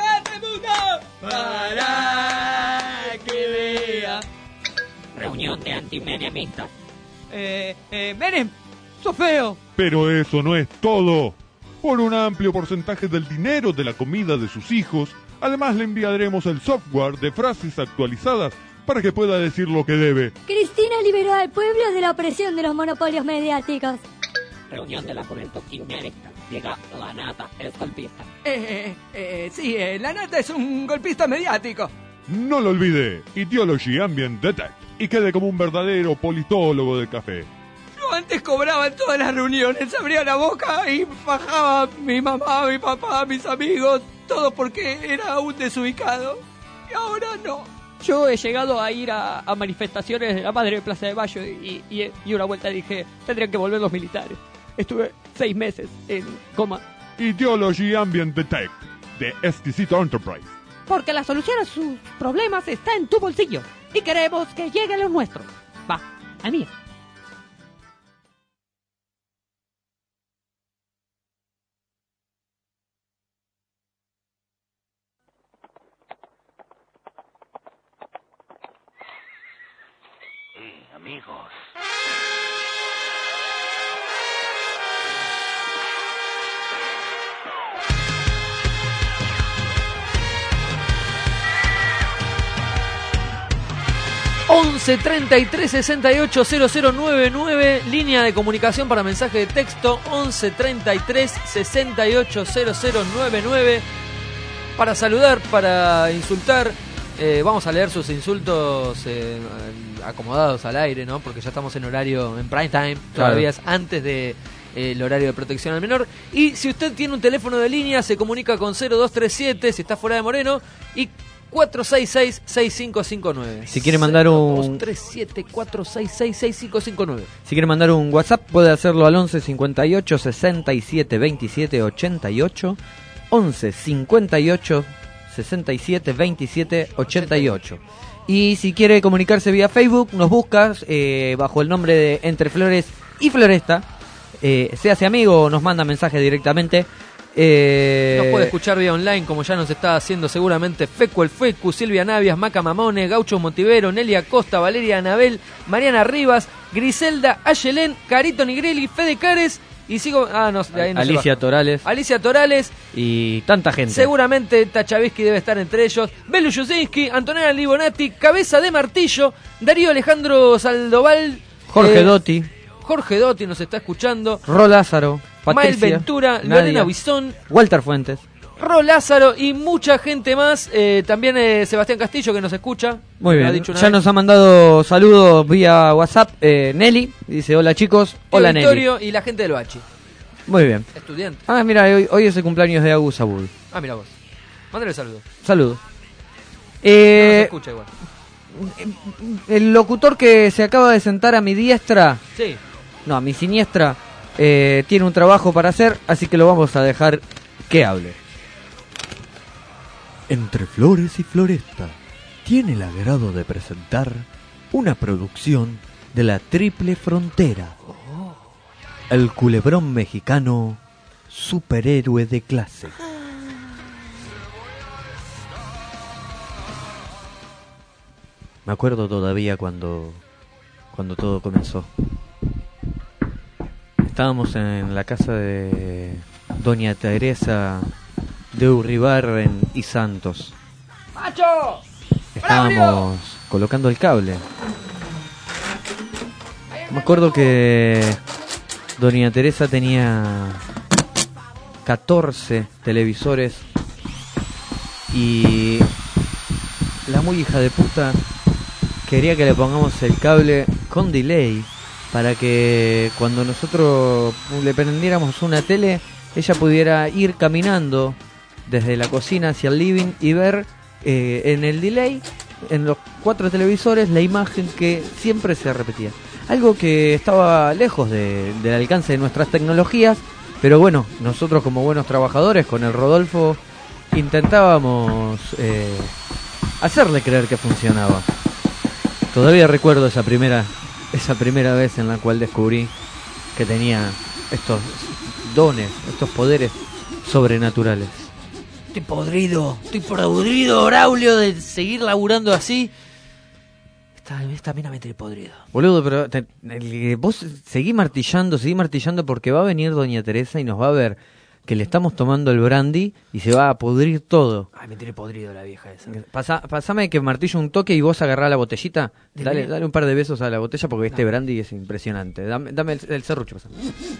para que vea. Reunión de antimenemistas. Menem, sos feo. Pero eso no es todo. Por un amplio porcentaje del dinero de la comida de sus hijos, además le enviaremos el software de frases actualizadas para que pueda decir lo que debe. Cristina liberó al pueblo de la opresión de los monopolios mediáticos. Reunión de la juventud kirchnerista. Llega la nata, es golpista. Sí, la nata es un golpista mediático. No lo olvide, Ideology Ambient Detect, y quede como un verdadero politólogo del café. Yo antes cobraba en todas las reuniones, abría la boca y bajaba mi mamá, mi papá, mis amigos, todo porque era un desubicado. Y ahora no. Yo he llegado a ir a manifestaciones de la Madre de Plaza de Mayo y una vuelta dije, tendrían que volver los militares. Estuve 6 meses en coma. Ideology Ambient Detect, de Exquisito Enterprise. Porque la solución a sus problemas está en tu bolsillo. Y queremos que llegue a los nuestros. Va, al mío. Amigos. 11 33 68 0099, línea de comunicación para mensaje de texto 11 33 68 0099, para saludar, para insultar. Vamos a leer sus insultos acomodados al aire, ¿no? Porque ya estamos en horario, en prime time, Claro. todavía es antes de el horario de protección al menor. Y si usted tiene un teléfono de línea, se comunica con 0237 si está fuera de Moreno y 466-6559. Si quiere mandar un 0237-466-6559. Si quiere mandar un WhatsApp, puede hacerlo al 11 58 67 27 88. 11 58 67 27 88. Y si quiere comunicarse vía Facebook, nos buscas bajo el nombre de Entre Flores y Floresta. Se hace amigo o nos manda mensaje directamente. Nos puede escuchar vía online, como ya nos está haciendo seguramente Fecu el Fecu, Silvia Navias, Maca Mamone, Gaucho Montivero, Nelia Costa, Valeria Anabel, Mariana Rivas, Griselda Ayelén, Carito Nigrelli, Fede Cares y sigo... Alicia Torales Alicia Torales y tanta gente. Seguramente Tachavisky debe estar entre ellos. Belu Yusinski, Antonella Libonati, Cabeza de Martillo, Darío Alejandro Saldoval, Jorge Dotti. Jorge Dotti nos está escuchando. Ro Lázaro, Mael Patricia, Ventura, Nadia, Lorena Bison, Walter Fuentes, Ro Lázaro y mucha gente más. También Sebastián Castillo que nos escucha. Muy Lo ha bien, dicho una ya vez. nos ha mandado saludos vía WhatsApp Nelly, dice hola chicos, Tío hola Nelly. Vittorio y la gente del Bachi. Muy bien. Estudiante. Ah, mira, hoy es el cumpleaños de Agus Abud. Ah, mira vos. Mándale saludos. Saludos. No se escucha igual. El locutor que se acaba de sentar a mi diestra, Sí. no, a mi siniestra, tiene un trabajo para hacer, así que lo vamos a dejar que hable. Entre Flores y Floresta tiene el agrado de presentar una producción de la Triple Frontera. El culebrón mexicano, superhéroe de clase. Me acuerdo todavía cuando todo comenzó. Estábamos en la casa de Doña Teresa de Urribarren y Santos. ¡Macho! Estábamos colocando el cable. Me acuerdo que Doña Teresa tenía 14 televisores y la muy hija de puta quería que le pongamos el cable con delay para que cuando nosotros le prendiéramos una tele, ella pudiera ir caminando desde la cocina hacia el living y ver en el delay, en los 4 televisores, la imagen que siempre se repetía. Algo que estaba lejos del alcance de nuestras tecnologías, pero bueno, nosotros como buenos trabajadores con el Rodolfo intentábamos hacerle creer que funcionaba. Todavía recuerdo esa primera vez en la cual descubrí que tenía estos dones, estos poderes sobrenaturales. Estoy podrido, Braulio, de seguir laburando así. Esta mina me tiene podrido. Boludo, pero vos seguí martillando porque va a venir Doña Teresa y nos va a ver que le estamos tomando el brandy y se va a pudrir todo. Ay, me tiene podrido la vieja esa. Pasame que martillo un toque y vos agarrá la botellita. Dale. Dale un par de besos a la botella porque este brandy es impresionante. Dame el serrucho. Pasa.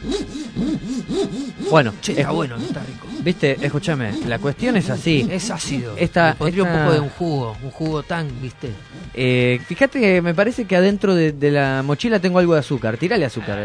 Bueno, Che, está bueno, está rico. Viste, escúchame, la cuestión es así. Es ácido. Esta- Me pondría esta- un poco de un jugo tan, ¿viste? Fíjate que me parece que adentro de la mochila tengo algo de azúcar. Tírale azúcar.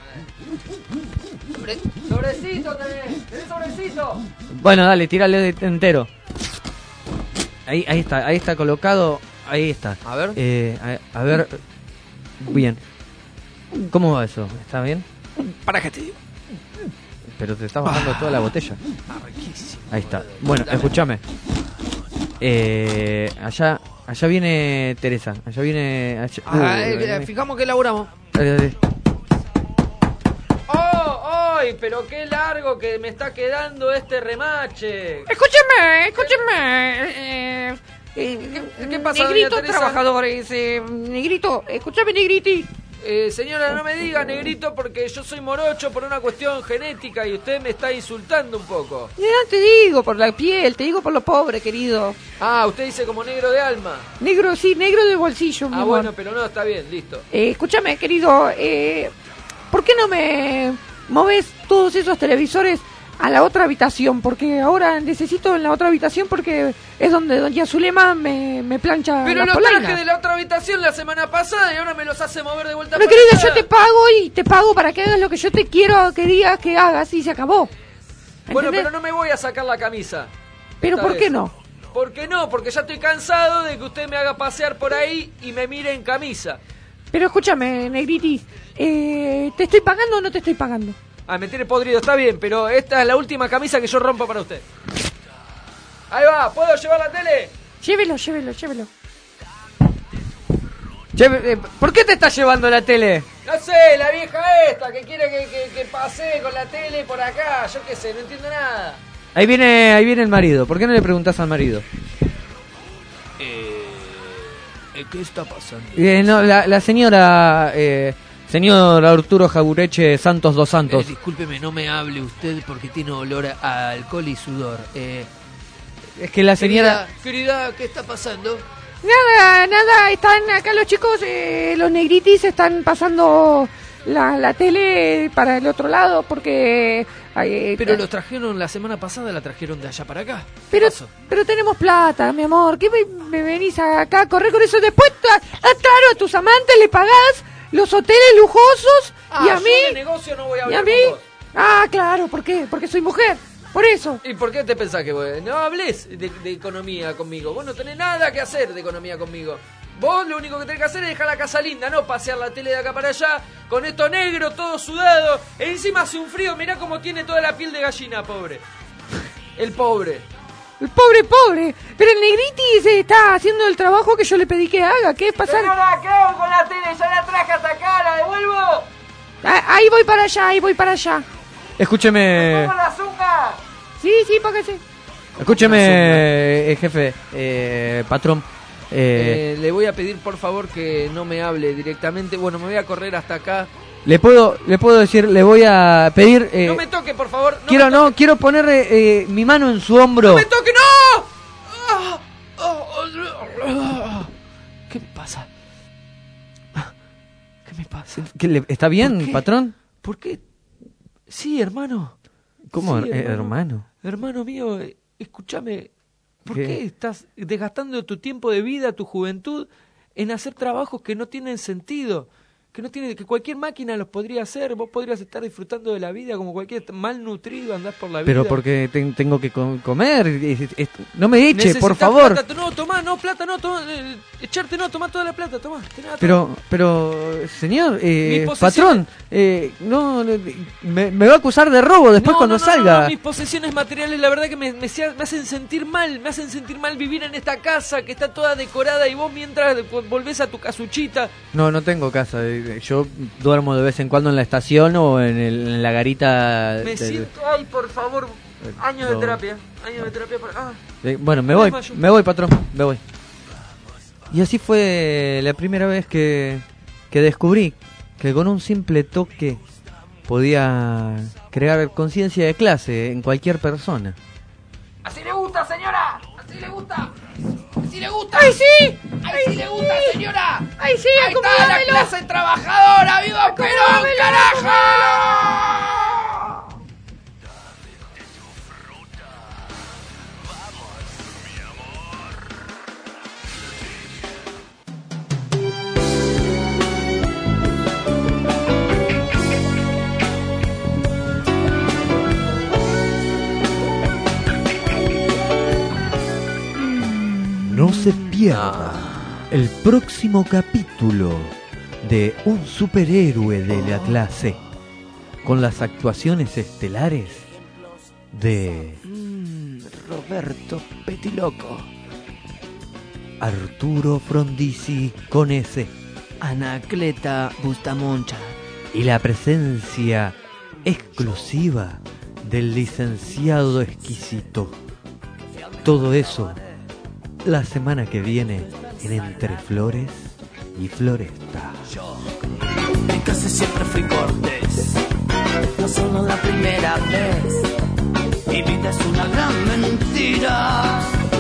¡Sobrecito tenés! ¡Sobrecito! Bueno, dale, tírale entero. Ahí está colocado. Ahí está. A ver. A ver. Bien. ¿Cómo va eso? ¿Está bien? Para que te digo. Pero te está bajando toda la botella. Riquísimo. Ahí está. Bueno, escúchame. Allá viene Teresa. Allá viene. Fijamos que laburamos. Dale. ¡Oh! ¡Ay! Pero qué largo que me está quedando este remache. Escúcheme. ¿Qué pasa, Negrito doña Teresa? trabajadores. Negrito, escúchame, Negriti. Señora, no me diga negrito porque yo soy morocho por una cuestión genética y usted me está insultando un poco. No te digo por la piel, te digo por lo pobre, querido. Ah, usted dice como negro de alma. Negro, sí, negro de bolsillo, mi Ah, amor. bueno, pero no, está bien, listo. Escúchame, querido, ¿por qué no me moves todos esos televisores a la otra habitación, porque ahora necesito en la otra habitación porque es donde doña Zulema me plancha Pero las los polainas. traje de la otra habitación la semana pasada y ahora me los hace mover de vuelta Pero para querida, acá. yo te pago y te pago para que hagas lo que yo te quiero que digas que hagas y se acabó. Bueno, ¿Entendés? pero no me voy a sacar la camisa. Pero esta ¿por qué vez. no? ¿Por qué no? Porque ya estoy cansado de que usted me haga pasear por ahí y me mire en camisa. Pero escúchame, Negritis, ¿te estoy pagando o no te estoy pagando? Ah, me tiene podrido, está bien, pero esta es la última camisa que yo rompo para usted. Ahí va, ¿puedo llevar la tele? Llévelo. ¿Por qué te estás llevando la tele? No sé, la vieja esta que quiere que pase con la tele por acá, yo qué sé, no entiendo nada. Ahí viene el marido. ¿Por qué no le preguntás al marido? ¿Qué está pasando? No, la señora... señor Arturo Jabureche Santos dos Santos. Discúlpeme, no me hable usted porque tiene olor a alcohol y sudor. Es que la señora... Querida, ¿qué está pasando? Nada, están acá los chicos, los Negritis están pasando la tele para el otro lado porque... Pero los trajeron la semana pasada, la trajeron de allá para acá. Pero tenemos plata, mi amor. ¿Qué me venís acá a correr con eso? Después, claro, a tus amantes le pagás los hoteles lujosos y a yo mí... de negocio no voy a ¿Y hablar a mí? con vos. Ah, claro, ¿por qué? Porque soy mujer, por eso. ¿Y por qué te pensás que vos no hables de economía conmigo? Vos no tenés nada que hacer de economía conmigo. Vos lo único que tenés que hacer es dejar la casa linda, no pasear la tele de acá para allá, con esto negro, todo sudado. E encima hace un frío, mirá cómo tiene toda la piel de gallina, pobre. El pobre. El pobre. Pero el Negritis está haciendo el trabajo que yo le pedí que haga. ¿Qué pasa? Señora, ¿qué hago con la tele? Ya la traje hasta acá, ¿la devuelvo? Ahí voy para allá. Escúcheme... ¡Pongo la azúcar! Sí, págase. Escúcheme, jefe, patrón. Le voy a pedir por favor que no me hable directamente. Bueno, me voy a correr hasta acá. Le puedo decir, le voy a pedir... no me toque, por favor. Quiero poner mi mano en su hombro. ¡No me toque, no! ¿Qué me pasa? ¿Qué me pasa? ¿Está bien, patrón? ¿Por qué? Sí, hermano. ¿Cómo, Sí, hermano? Hermano mío, escúchame. ¿Por ¿Qué? qué estás desgastando tu tiempo de vida, tu juventud, en hacer trabajos que no tienen sentido? Que cualquier máquina los podría hacer. Vos podrías estar disfrutando de la vida como cualquier malnutrido, andás por la vida. Pero porque tengo que comer. No me eche, Necesitas por favor. plata. No, tomá, echarte no, tomá toda la plata, tomá. Pero, señor, Mis patrón, no, me va a acusar de robo después cuando salga. No, mis posesiones materiales, la verdad que me hacen sentir mal. Me hacen sentir mal vivir en esta casa que está toda decorada y vos mientras volvés a tu casuchita. No tengo casa. Yo duermo de vez en cuando en la estación o en la garita. Me siento, ay, por favor, años de terapia por acá. Bueno, me voy, patrón, me voy. Y así fue la primera vez que descubrí que con un simple toque podía crear conciencia de clase en cualquier persona. Así le gusta, señora. Así le gusta. Así le gusta. ¡Ay, sí! ¡Ay, sí le gusta, señora! ¡Ay, sí! ¡Ahí está la clase trabajadora! ¡Viva Perón, carajo! No se pierda el próximo capítulo de Un superhéroe de la clase, con las actuaciones estelares de Roberto Petiloco, Arturo Frondizi con S, Anacleta Bustamoncha y la presencia exclusiva del licenciado exquisito. Todo eso la semana que viene en Entre Flores y Floresta. En casa siempre fui cortés, no solo la primera vez. Mi vida es una gran mentira.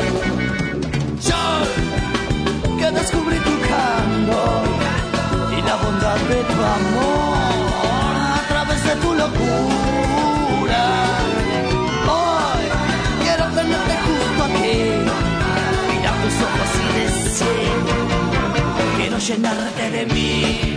Yo que descubrí tu canto y la bondad de tu amor a través de tu locura. llenarte de mí.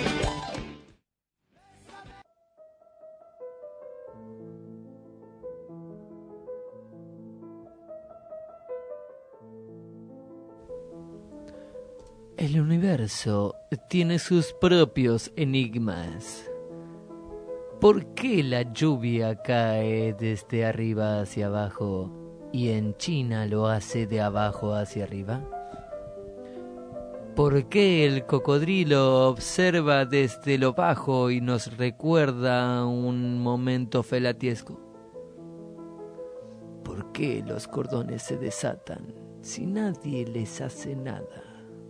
El universo tiene sus propios enigmas. ¿Por qué la lluvia cae desde arriba hacia abajo y en China lo hace de abajo hacia arriba? ¿Por qué el cocodrilo observa desde lo bajo y nos recuerda un momento felatiesco? ¿Por qué los cordones se desatan si nadie les hace nada?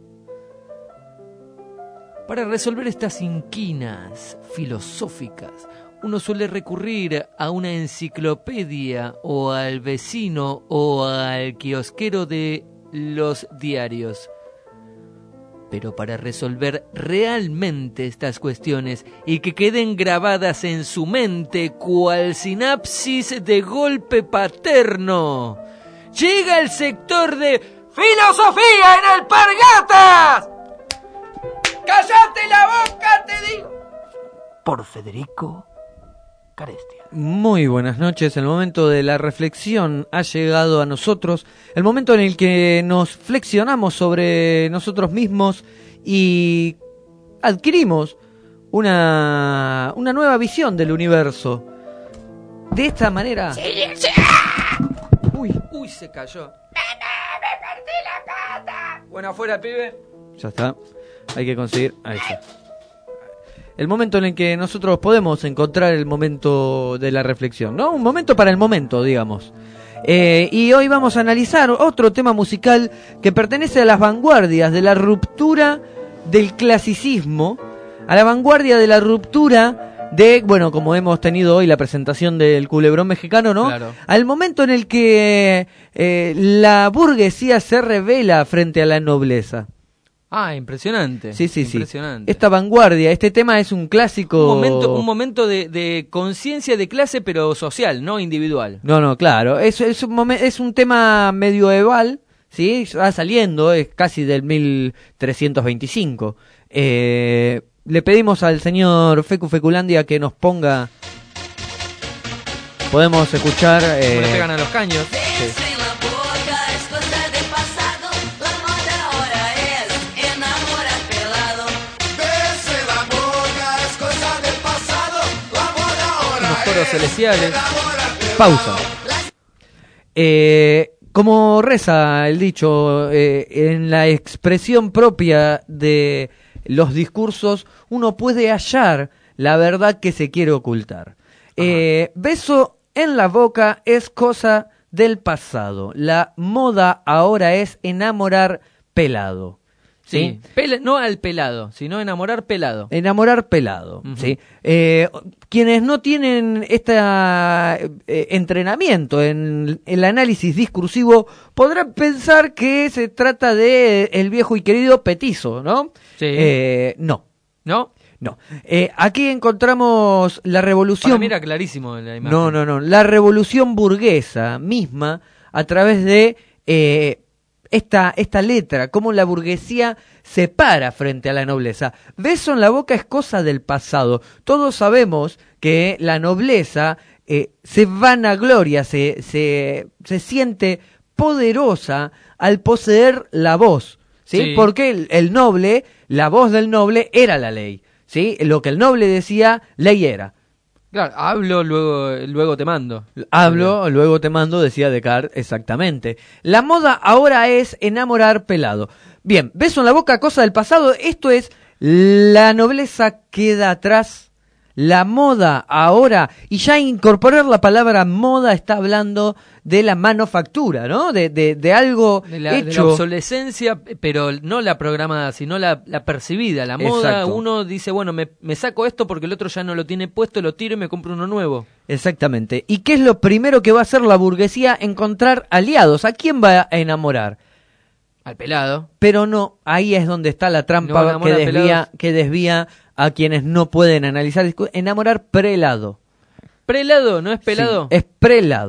Para resolver estas inquinas filosóficas, uno suele recurrir a una enciclopedia o al vecino o al kiosquero de los diarios. Pero para resolver realmente estas cuestiones y que queden grabadas en su mente cual sinapsis de golpe paterno, llega el sector de filosofía en Alpargatas. ¡Cállate la boca, te digo! Por Federico Carestia. Muy buenas noches. El momento de la reflexión ha llegado a nosotros. El momento en el que nos flexionamos sobre nosotros mismos y adquirimos una nueva visión del universo. De esta manera... Uy, se cayó. ¡Me partí la pata! Bueno, afuera, pibe. Ya está. Hay que conseguir... Ahí está. El momento en el que nosotros podemos encontrar el momento de la reflexión, ¿no? Un momento para el momento, digamos. Y hoy vamos a analizar otro tema musical que pertenece a las vanguardias de la ruptura del clasicismo, a la vanguardia de la ruptura de, bueno, como hemos tenido hoy la presentación del culebrón mexicano, ¿no? Claro. Al momento en el que la burguesía se revela frente a la nobleza. Ah, impresionante. Sí. Impresionante. Esta vanguardia, este tema es un clásico. Un momento de conciencia de clase, pero social, no individual. No, claro. Es un tema medieval, ¿sí? Va saliendo, es casi del 1325. Le pedimos al señor Fecu Feculandia que nos ponga. Podemos escuchar. ¿Cómo le pegan a los caños? Sí. Coros celestiales. Pausa. Como reza el dicho, en la expresión propia de los discursos, uno puede hallar la verdad que se quiere ocultar. Beso en la boca es cosa del pasado. La moda ahora es enamorar pelado. ¿Sí? No al pelado, sino enamorar pelado. Enamorar pelado, ¿sí? Quienes no tienen este entrenamiento en el análisis discursivo podrán pensar que se trata de el viejo y querido petizo, ¿no? Sí. No. ¿No? No. Aquí encontramos la revolución... Para mí era clarísimo la imagen. No. La revolución burguesa misma a través de... Esta letra, cómo la burguesía se para frente a la nobleza. Beso en la boca es cosa del pasado. Todos sabemos que la nobleza se vanagloria, se siente poderosa al poseer la voz, ¿sí? Porque el noble, la voz del noble era la ley, ¿sí? Lo que el noble decía, ley era. Claro, hablo, luego te mando. Hablo, luego te mando, decía Descartes, exactamente. La moda ahora es enamorar pelado. Bien, beso en la boca, cosa del pasado. Esto es, la nobleza queda atrás. La moda ahora, y ya incorporar la palabra moda está hablando de la manufactura, ¿no? De algo de la obsolescencia, pero no la programada, sino la percibida. La moda, exacto. Uno dice, bueno, me saco esto porque el otro ya no lo tiene puesto, lo tiro y me compro uno nuevo. Exactamente. ¿Y qué es lo primero que va a hacer la burguesía? Encontrar aliados. ¿A quién va a enamorar? Al pelado. Pero no, ahí es donde está la trampa No, que desvía a quienes no pueden analizar. Enamorar prelado. ¿Prelado? ¿No es pelado? Sí, es prelado.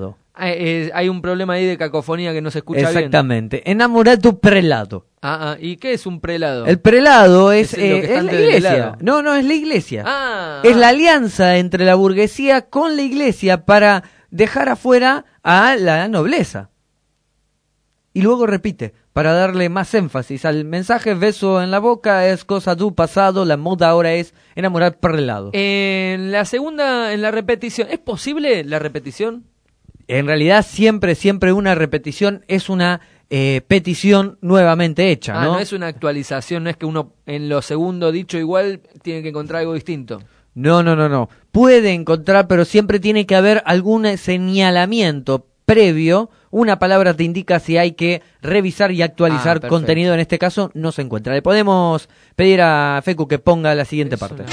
hay un problema ahí de cacofonía que no se escucha bien. Exactamente. Enamorado prelado. ¿Y qué es un prelado? El prelado es lo que está la antes del iglesia. helado. No, es la iglesia. Es la alianza entre la burguesía con la iglesia para dejar afuera a la nobleza. Y luego repite, para darle más énfasis al mensaje, beso en la boca es cosa du pasado, la moda ahora es enamorar prelado. En la segunda, en la repetición, ¿es posible la repetición? En realidad siempre una repetición es una petición nuevamente hecha, ¿no? No es una actualización, no es que uno en lo segundo dicho igual tiene que encontrar algo distinto. No. Puede encontrar, pero siempre tiene que haber algún señalamiento previo. Una palabra te indica si hay que revisar y actualizar contenido. En este caso no se encuentra. Le podemos pedir a Fecu que ponga la siguiente parte.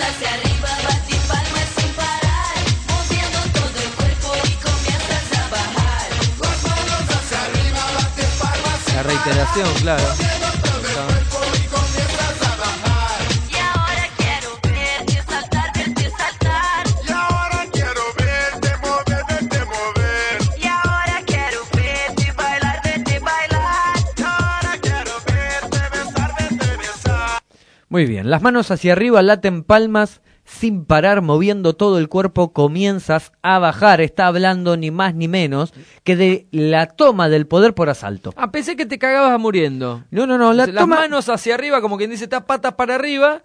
La reiteración, claro. Muy bien, las manos hacia arriba, laten palmas sin parar, moviendo todo el cuerpo, comienzas a bajar. Está hablando ni más ni menos que de la toma del poder por asalto. Pensé que te cagabas muriendo. No, las manos hacia arriba, como quien dice, está patas para arriba.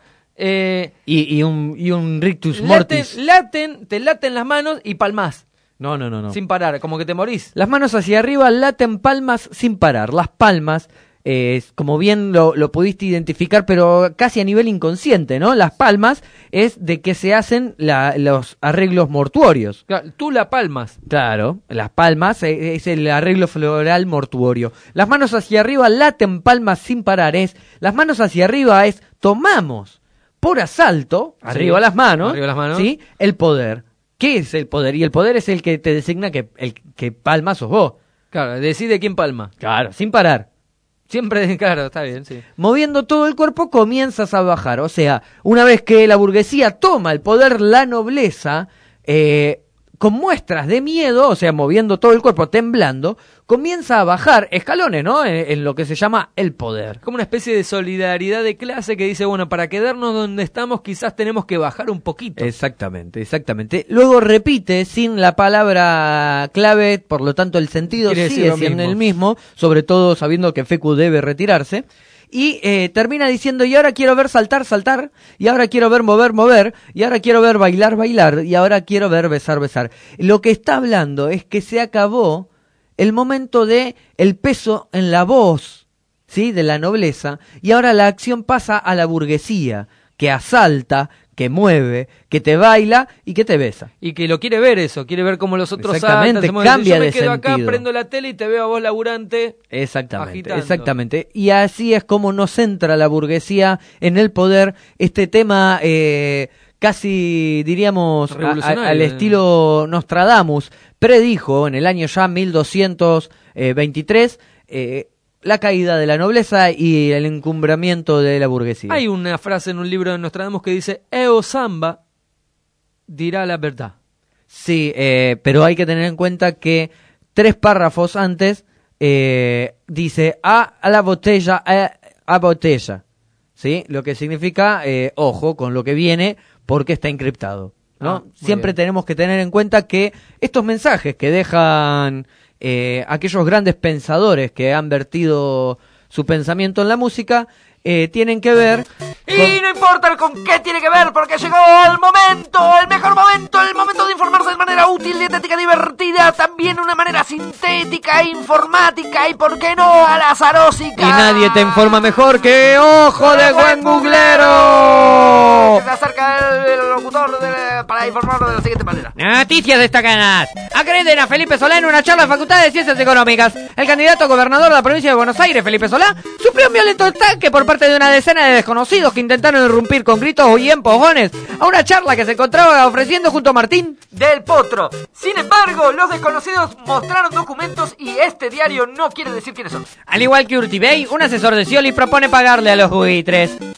Y un rictus mortis. Te laten las manos y palmás. No. Sin parar, como que te morís. Las manos hacia arriba, laten palmas sin parar. Las palmas, como bien lo pudiste identificar, pero casi a nivel inconsciente, ¿no? Las palmas es de que se hacen los arreglos mortuorios. Claro, tú la palmas. Claro, las palmas es el arreglo floral mortuorio. Las manos hacia arriba, laten palmas sin parar. Las manos hacia arriba es tomamos por asalto, arriba las manos, ¿sí? El poder. ¿Qué es el poder? Y el poder es el que te designa que el que palma sos vos. Claro, decide quién palma. Claro, sin parar. Siempre, claro, está bien, sí. Moviendo todo el cuerpo comienzas a bajar. O sea, una vez que la burguesía toma el poder, la nobleza, con muestras de miedo, o sea, moviendo todo el cuerpo, temblando, comienza a bajar escalones, ¿no? En lo que se llama el poder. Como una especie de solidaridad de clase que dice, bueno, para quedarnos donde estamos quizás tenemos que bajar un poquito. Exactamente. Luego repite sin la palabra clave, por lo tanto el sentido sigue siendo el mismo, sobre todo sabiendo que Fecu debe retirarse. Y termina diciendo, y ahora quiero ver saltar, y ahora quiero ver mover, y ahora quiero ver bailar, y ahora quiero ver besar. Lo que está hablando es que se acabó el momento de el peso en la voz, ¿sí? De la nobleza, y ahora la acción pasa a la burguesía, que asalta, que mueve, que te baila y que te besa. Y que lo quiere ver eso, quiere ver cómo los otros exactamente, saltan. Cambia de sentido. Yo me quedo acá, prendo la tele y te veo a vos laburante. Exactamente. Y así es como nos entra la burguesía en el poder. Este tema casi diríamos al estilo Nostradamus predijo en el año ya 1223 la caída de la nobleza y el encumbramiento de la burguesía. Hay una frase en un libro de Nostradamus que dice, Eo Samba dirá la verdad. Sí, pero hay que tener en cuenta que 3 párrafos antes dice a la botella, a botella, ¿sí? Lo que significa, ojo con lo que viene porque está encriptado, ¿no? Siempre tenemos que tener en cuenta que estos mensajes que dejan aquellos grandes pensadores que han vertido su pensamiento en la música tienen que ver Y no importa con qué tiene que ver, porque llegó el momento, el mejor momento, el momento de informarse de manera útil, dietética, divertida, también de una manera sintética, informática y, ¿por qué no, a la zarósica? Y nadie te informa mejor que Ojo de Buen Googlero. Que se acerca el locutor para informarnos de la siguiente manera. Noticias destacadas. Agreden a Felipe Solá en una charla en la Facultad de Ciencias Económicas. El candidato a gobernador de la provincia de Buenos Aires, Felipe Solá, sufrió un violento ataque por parte de una decena de desconocidos que intentaron irrumpir con gritos y empujones a una charla que se encontraba ofreciendo junto a Martín del Potro. Sin embargo, los desconocidos mostraron documentos y este diario no quiere decir quiénes son. Al igual que Urtibey, un asesor de Scioli propone pagarle a los buitres.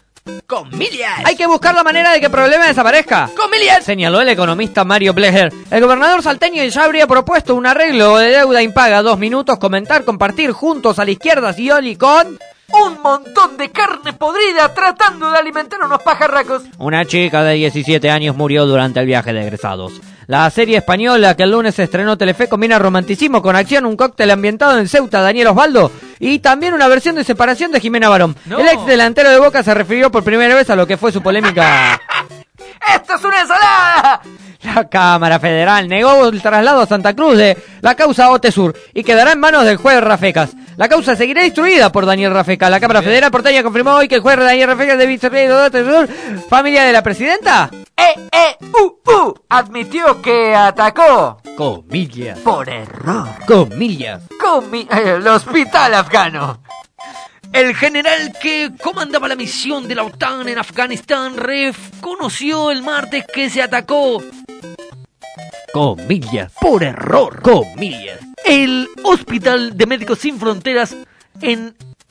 Comillas. Hay que buscar la manera de que el problema desaparezca. Comillas. Señaló el economista Mario Blecher. El gobernador salteño ya habría propuesto un arreglo de deuda impaga. 2 minutos, comentar, compartir juntos a la izquierda y Oli con... Un montón de carne podrida tratando de alimentar a unos pajarracos. Una chica de 17 años murió durante el viaje de egresados. La serie española que el lunes se estrenó Telefe combina romanticismo con acción, un cóctel ambientado en Ceuta, Daniel Osvaldo, y también una versión de Separación de Jimena Barón. No. El ex delantero de Boca se refirió por primera vez a lo que fue su polémica. ¡Esto es una ensalada! La Cámara Federal negó el traslado a Santa Cruz de la causa OTESUR y quedará en manos del juez Rafecas. La causa seguirá instruida por Daniel Rafeca. La Cámara Federal porteña confirmó hoy que el juez Daniel Rafecas de vicerrey de OTESUR, familia de la presidenta, admitió que atacó comillas, por error, comillas, el hospital afgano. El general que comandaba la misión de la OTAN en Afganistán reconoció el martes que se atacó comillas, por error, comillas, el Hospital de Médicos Sin Fronteras en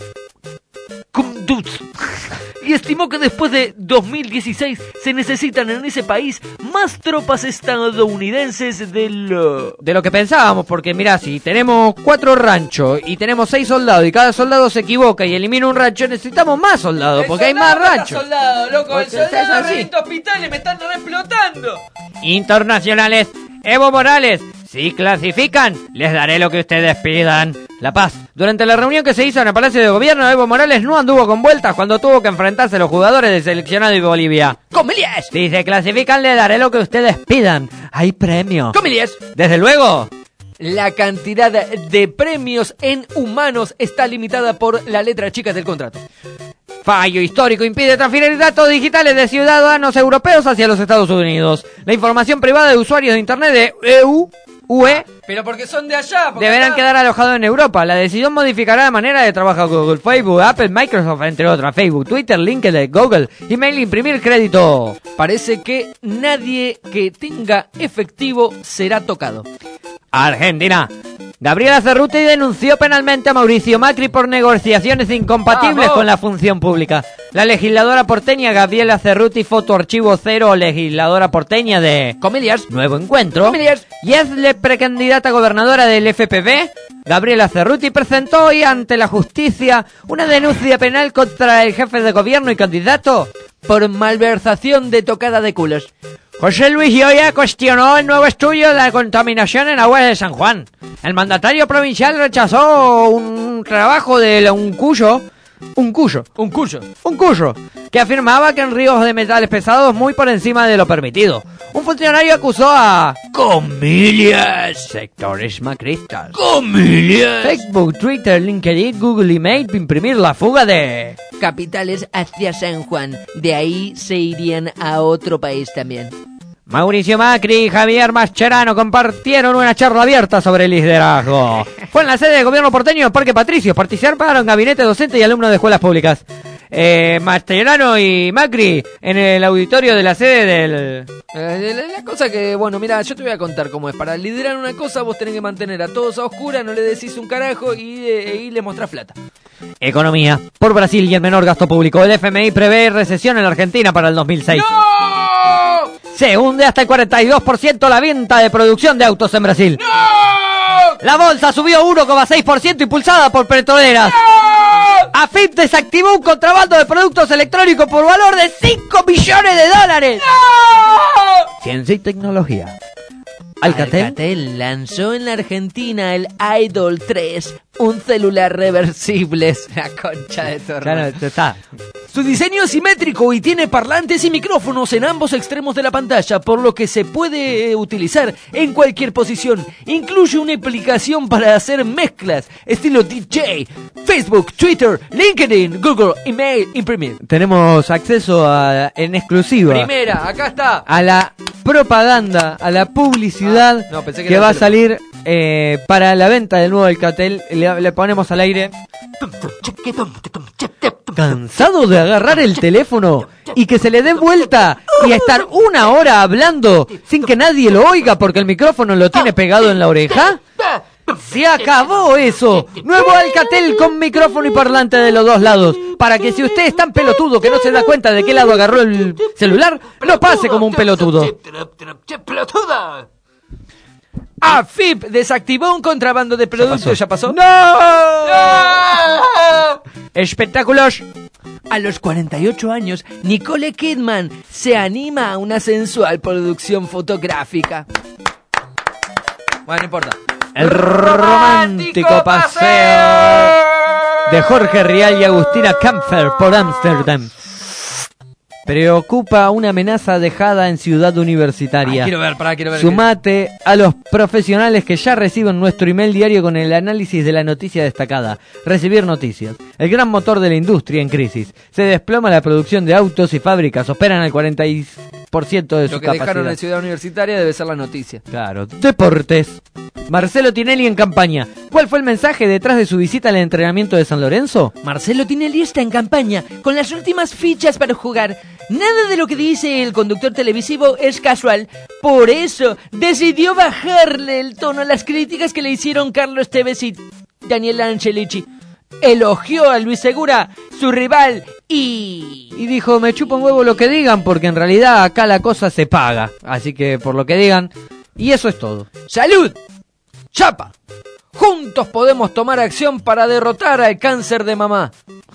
Kunduz, y estimó que después de 2016 se necesitan en ese país más tropas estadounidenses de lo que pensábamos, porque mirá, si tenemos 4 ranchos y tenemos 6 soldados y cada soldado se equivoca y elimina un rancho, necesitamos más soldados, porque hay más ranchos. Soldado, loco, el Pues, es soldado así. de estos hospitales me están explotando. Internacionales, Evo Morales, si clasifican, les daré lo que ustedes pidan. La Paz. Durante la reunión que se hizo en el Palacio de Gobierno, Evo Morales no anduvo con vueltas cuando tuvo que enfrentarse a los jugadores del seleccionado de Bolivia. Comillas. Si se clasifican, les daré lo que ustedes pidan. Hay premio. Comillas. Desde luego. La cantidad de premios en humanos está limitada por la letra chica del contrato. Fallo histórico impide transferir datos digitales de ciudadanos europeos hacia los Estados Unidos. La información privada de usuarios de Internet de UE Pero porque son de allá. Porque deberán acá... quedar alojados en Europa. La decisión modificará la manera de trabajar Google, Facebook, Apple, Microsoft, entre otras. Facebook, Twitter, LinkedIn, Google, email, imprimir crédito. Parece que nadie que tenga efectivo será tocado. Argentina. Gabriela Cerruti denunció penalmente a Mauricio Macri por negociaciones incompatibles con la función pública. La legisladora porteña Gabriela Cerruti, fotoarchivo 0, legisladora porteña de Comillas. Nuevo Encuentro, Comillas. y es precandidata gobernadora del FPV. Gabriela Cerruti presentó hoy ante la justicia una denuncia penal contra el jefe de gobierno y candidato por malversación de tocada de culos. José Luis Gioia cuestionó el nuevo estudio de la contaminación en aguas de San Juan. El mandatario provincial rechazó un trabajo de un cuyo que afirmaba que en ríos de metales pesados muy por encima de lo permitido. Un funcionario acusó a comillas, sectores macristas, comillas, Facebook, Twitter, LinkedIn, Google Email para imprimir la fuga de capitales hacia San Juan. De ahí se irían a otro país también. Mauricio Macri y Javier Mascherano compartieron una charla abierta sobre liderazgo. Fue en la sede del gobierno porteño en Parque Patricios. Participaron gabinete docente y alumnos de escuelas públicas. Mascherano y Macri en el auditorio de la sede del... La cosa que, bueno, mira, yo te voy a contar cómo es. Para liderar una cosa vos tenés que mantener a todos a oscuras, no le decís un carajo y le mostrás plata. Economía. Por Brasil y el menor gasto público. El FMI prevé recesión en la Argentina para el 2006. ¡No! Se hunde hasta el 42% la venta de producción de autos en Brasil. ¡No! La bolsa subió 1,6% impulsada por petroleras. ¡No! AFIP desactivó un contrabando de productos electrónicos por valor de $5 billones. ¡No! Ciencia y tecnología. Alcatel lanzó en la Argentina el Idol 3, un celular reversible. La concha de tu hermano. Claro, está. Su diseño es simétrico y tiene parlantes y micrófonos en ambos extremos de la pantalla, por lo que se puede utilizar en cualquier posición. Incluye una aplicación para hacer mezclas, estilo DJ, Facebook, Twitter, LinkedIn, Google, Email, imprimir. Tenemos acceso en exclusiva Primera, acá está. a la propaganda, a la publicidad no, pensé que que era va a el salir para la venta del nuevo Alcatel. Le ponemos al aire. ¿Cansado de agarrar el teléfono y que se le dé vuelta y estar 1 hora hablando sin que nadie lo oiga porque el micrófono lo tiene pegado en la oreja? ¡Se acabó eso! Nuevo Alcatel con micrófono y parlante de los dos lados. Para que si usted es tan pelotudo que no se da cuenta de qué lado agarró el celular, no pase como un pelotudo. ¡Pelotuda! AFIP desactivó un contrabando de productos. ¿Ya pasó? ¡No! Espectáculos. A los 48 años, Nicole Kidman se anima a una sensual producción fotográfica. Bueno, no importa. El romántico paseo de Jorge Rial y Agustina Kampfer por Ámsterdam. Preocupa una amenaza dejada en Ciudad Universitaria. Quiero ver. Sumate a los profesionales que ya reciben nuestro email diario con el análisis de la noticia destacada. Recibir noticias. El gran motor de la industria en crisis. Se desploma la producción de autos y fábricas. Operan al 40% de su capacidad. Lo que dejaron en Ciudad Universitaria debe ser la noticia. Claro. Deportes. Marcelo Tinelli en campaña. ¿Cuál fue el mensaje detrás de su visita al entrenamiento de San Lorenzo? Marcelo Tinelli está en campaña, con las últimas fichas para jugar. Nada de lo que dice el conductor televisivo es casual. Por eso decidió bajarle el tono a las críticas que le hicieron Carlos Tevez y Daniel Angelici. Elogió a Luis Segura, su rival, y dijo, me chupa un huevo lo que digan, porque en realidad acá la cosa se paga. Así que por lo que digan, y eso es todo. ¡Salud! ¡Chapa! Juntos podemos tomar acción para derrotar al cáncer de mamá.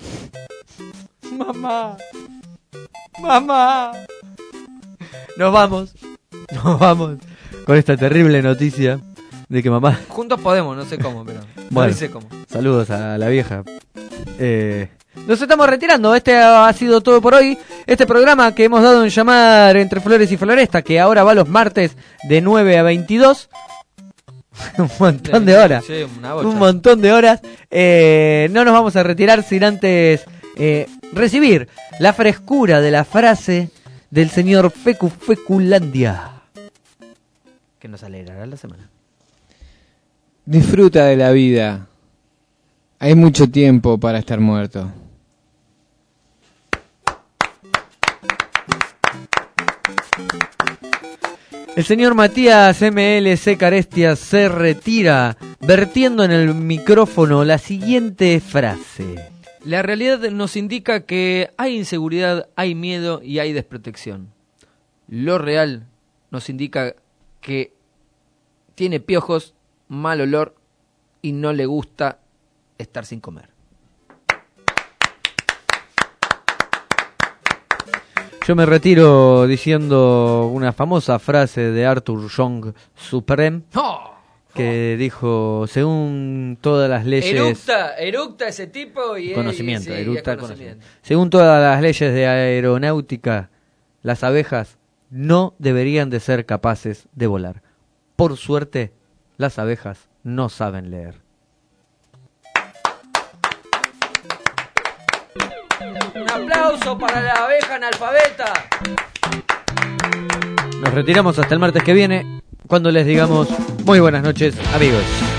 Mamá. Nos vamos con esta terrible noticia de que mamá... Juntos podemos, no sé cómo, pero bueno, no sé cómo. Saludos a la vieja. Nos estamos retirando. Este ha sido todo por hoy. Este programa que hemos dado en llamar Entre Flores y Floresta, que ahora va los martes de 9 a 22. Un montón de horas. Sí, una bocha. Un montón de horas. No nos vamos a retirar sin antes recibir la frescura de la frase del señor Feculandia, que nos alegrará la semana. Disfruta de la vida. Hay mucho tiempo para estar muerto. El señor Matías MLC Carestia se retira, vertiendo en el micrófono la siguiente frase. La realidad nos indica que hay inseguridad, hay miedo y hay desprotección. Lo real nos indica que tiene piojos, mal olor y no le gusta estar sin comer. Yo me retiro diciendo una famosa frase de Arthur Young Supreme, que dijo, según todas las leyes... Eructa ese tipo y... Conocimiento, sí, eructa conocimiento. Según todas las leyes de aeronáutica, las abejas no deberían de ser capaces de volar. Por suerte, las abejas no saben leer. Un aplauso para la abeja analfabeta. Nos retiramos hasta el martes que viene, cuando les digamos muy buenas noches, amigos.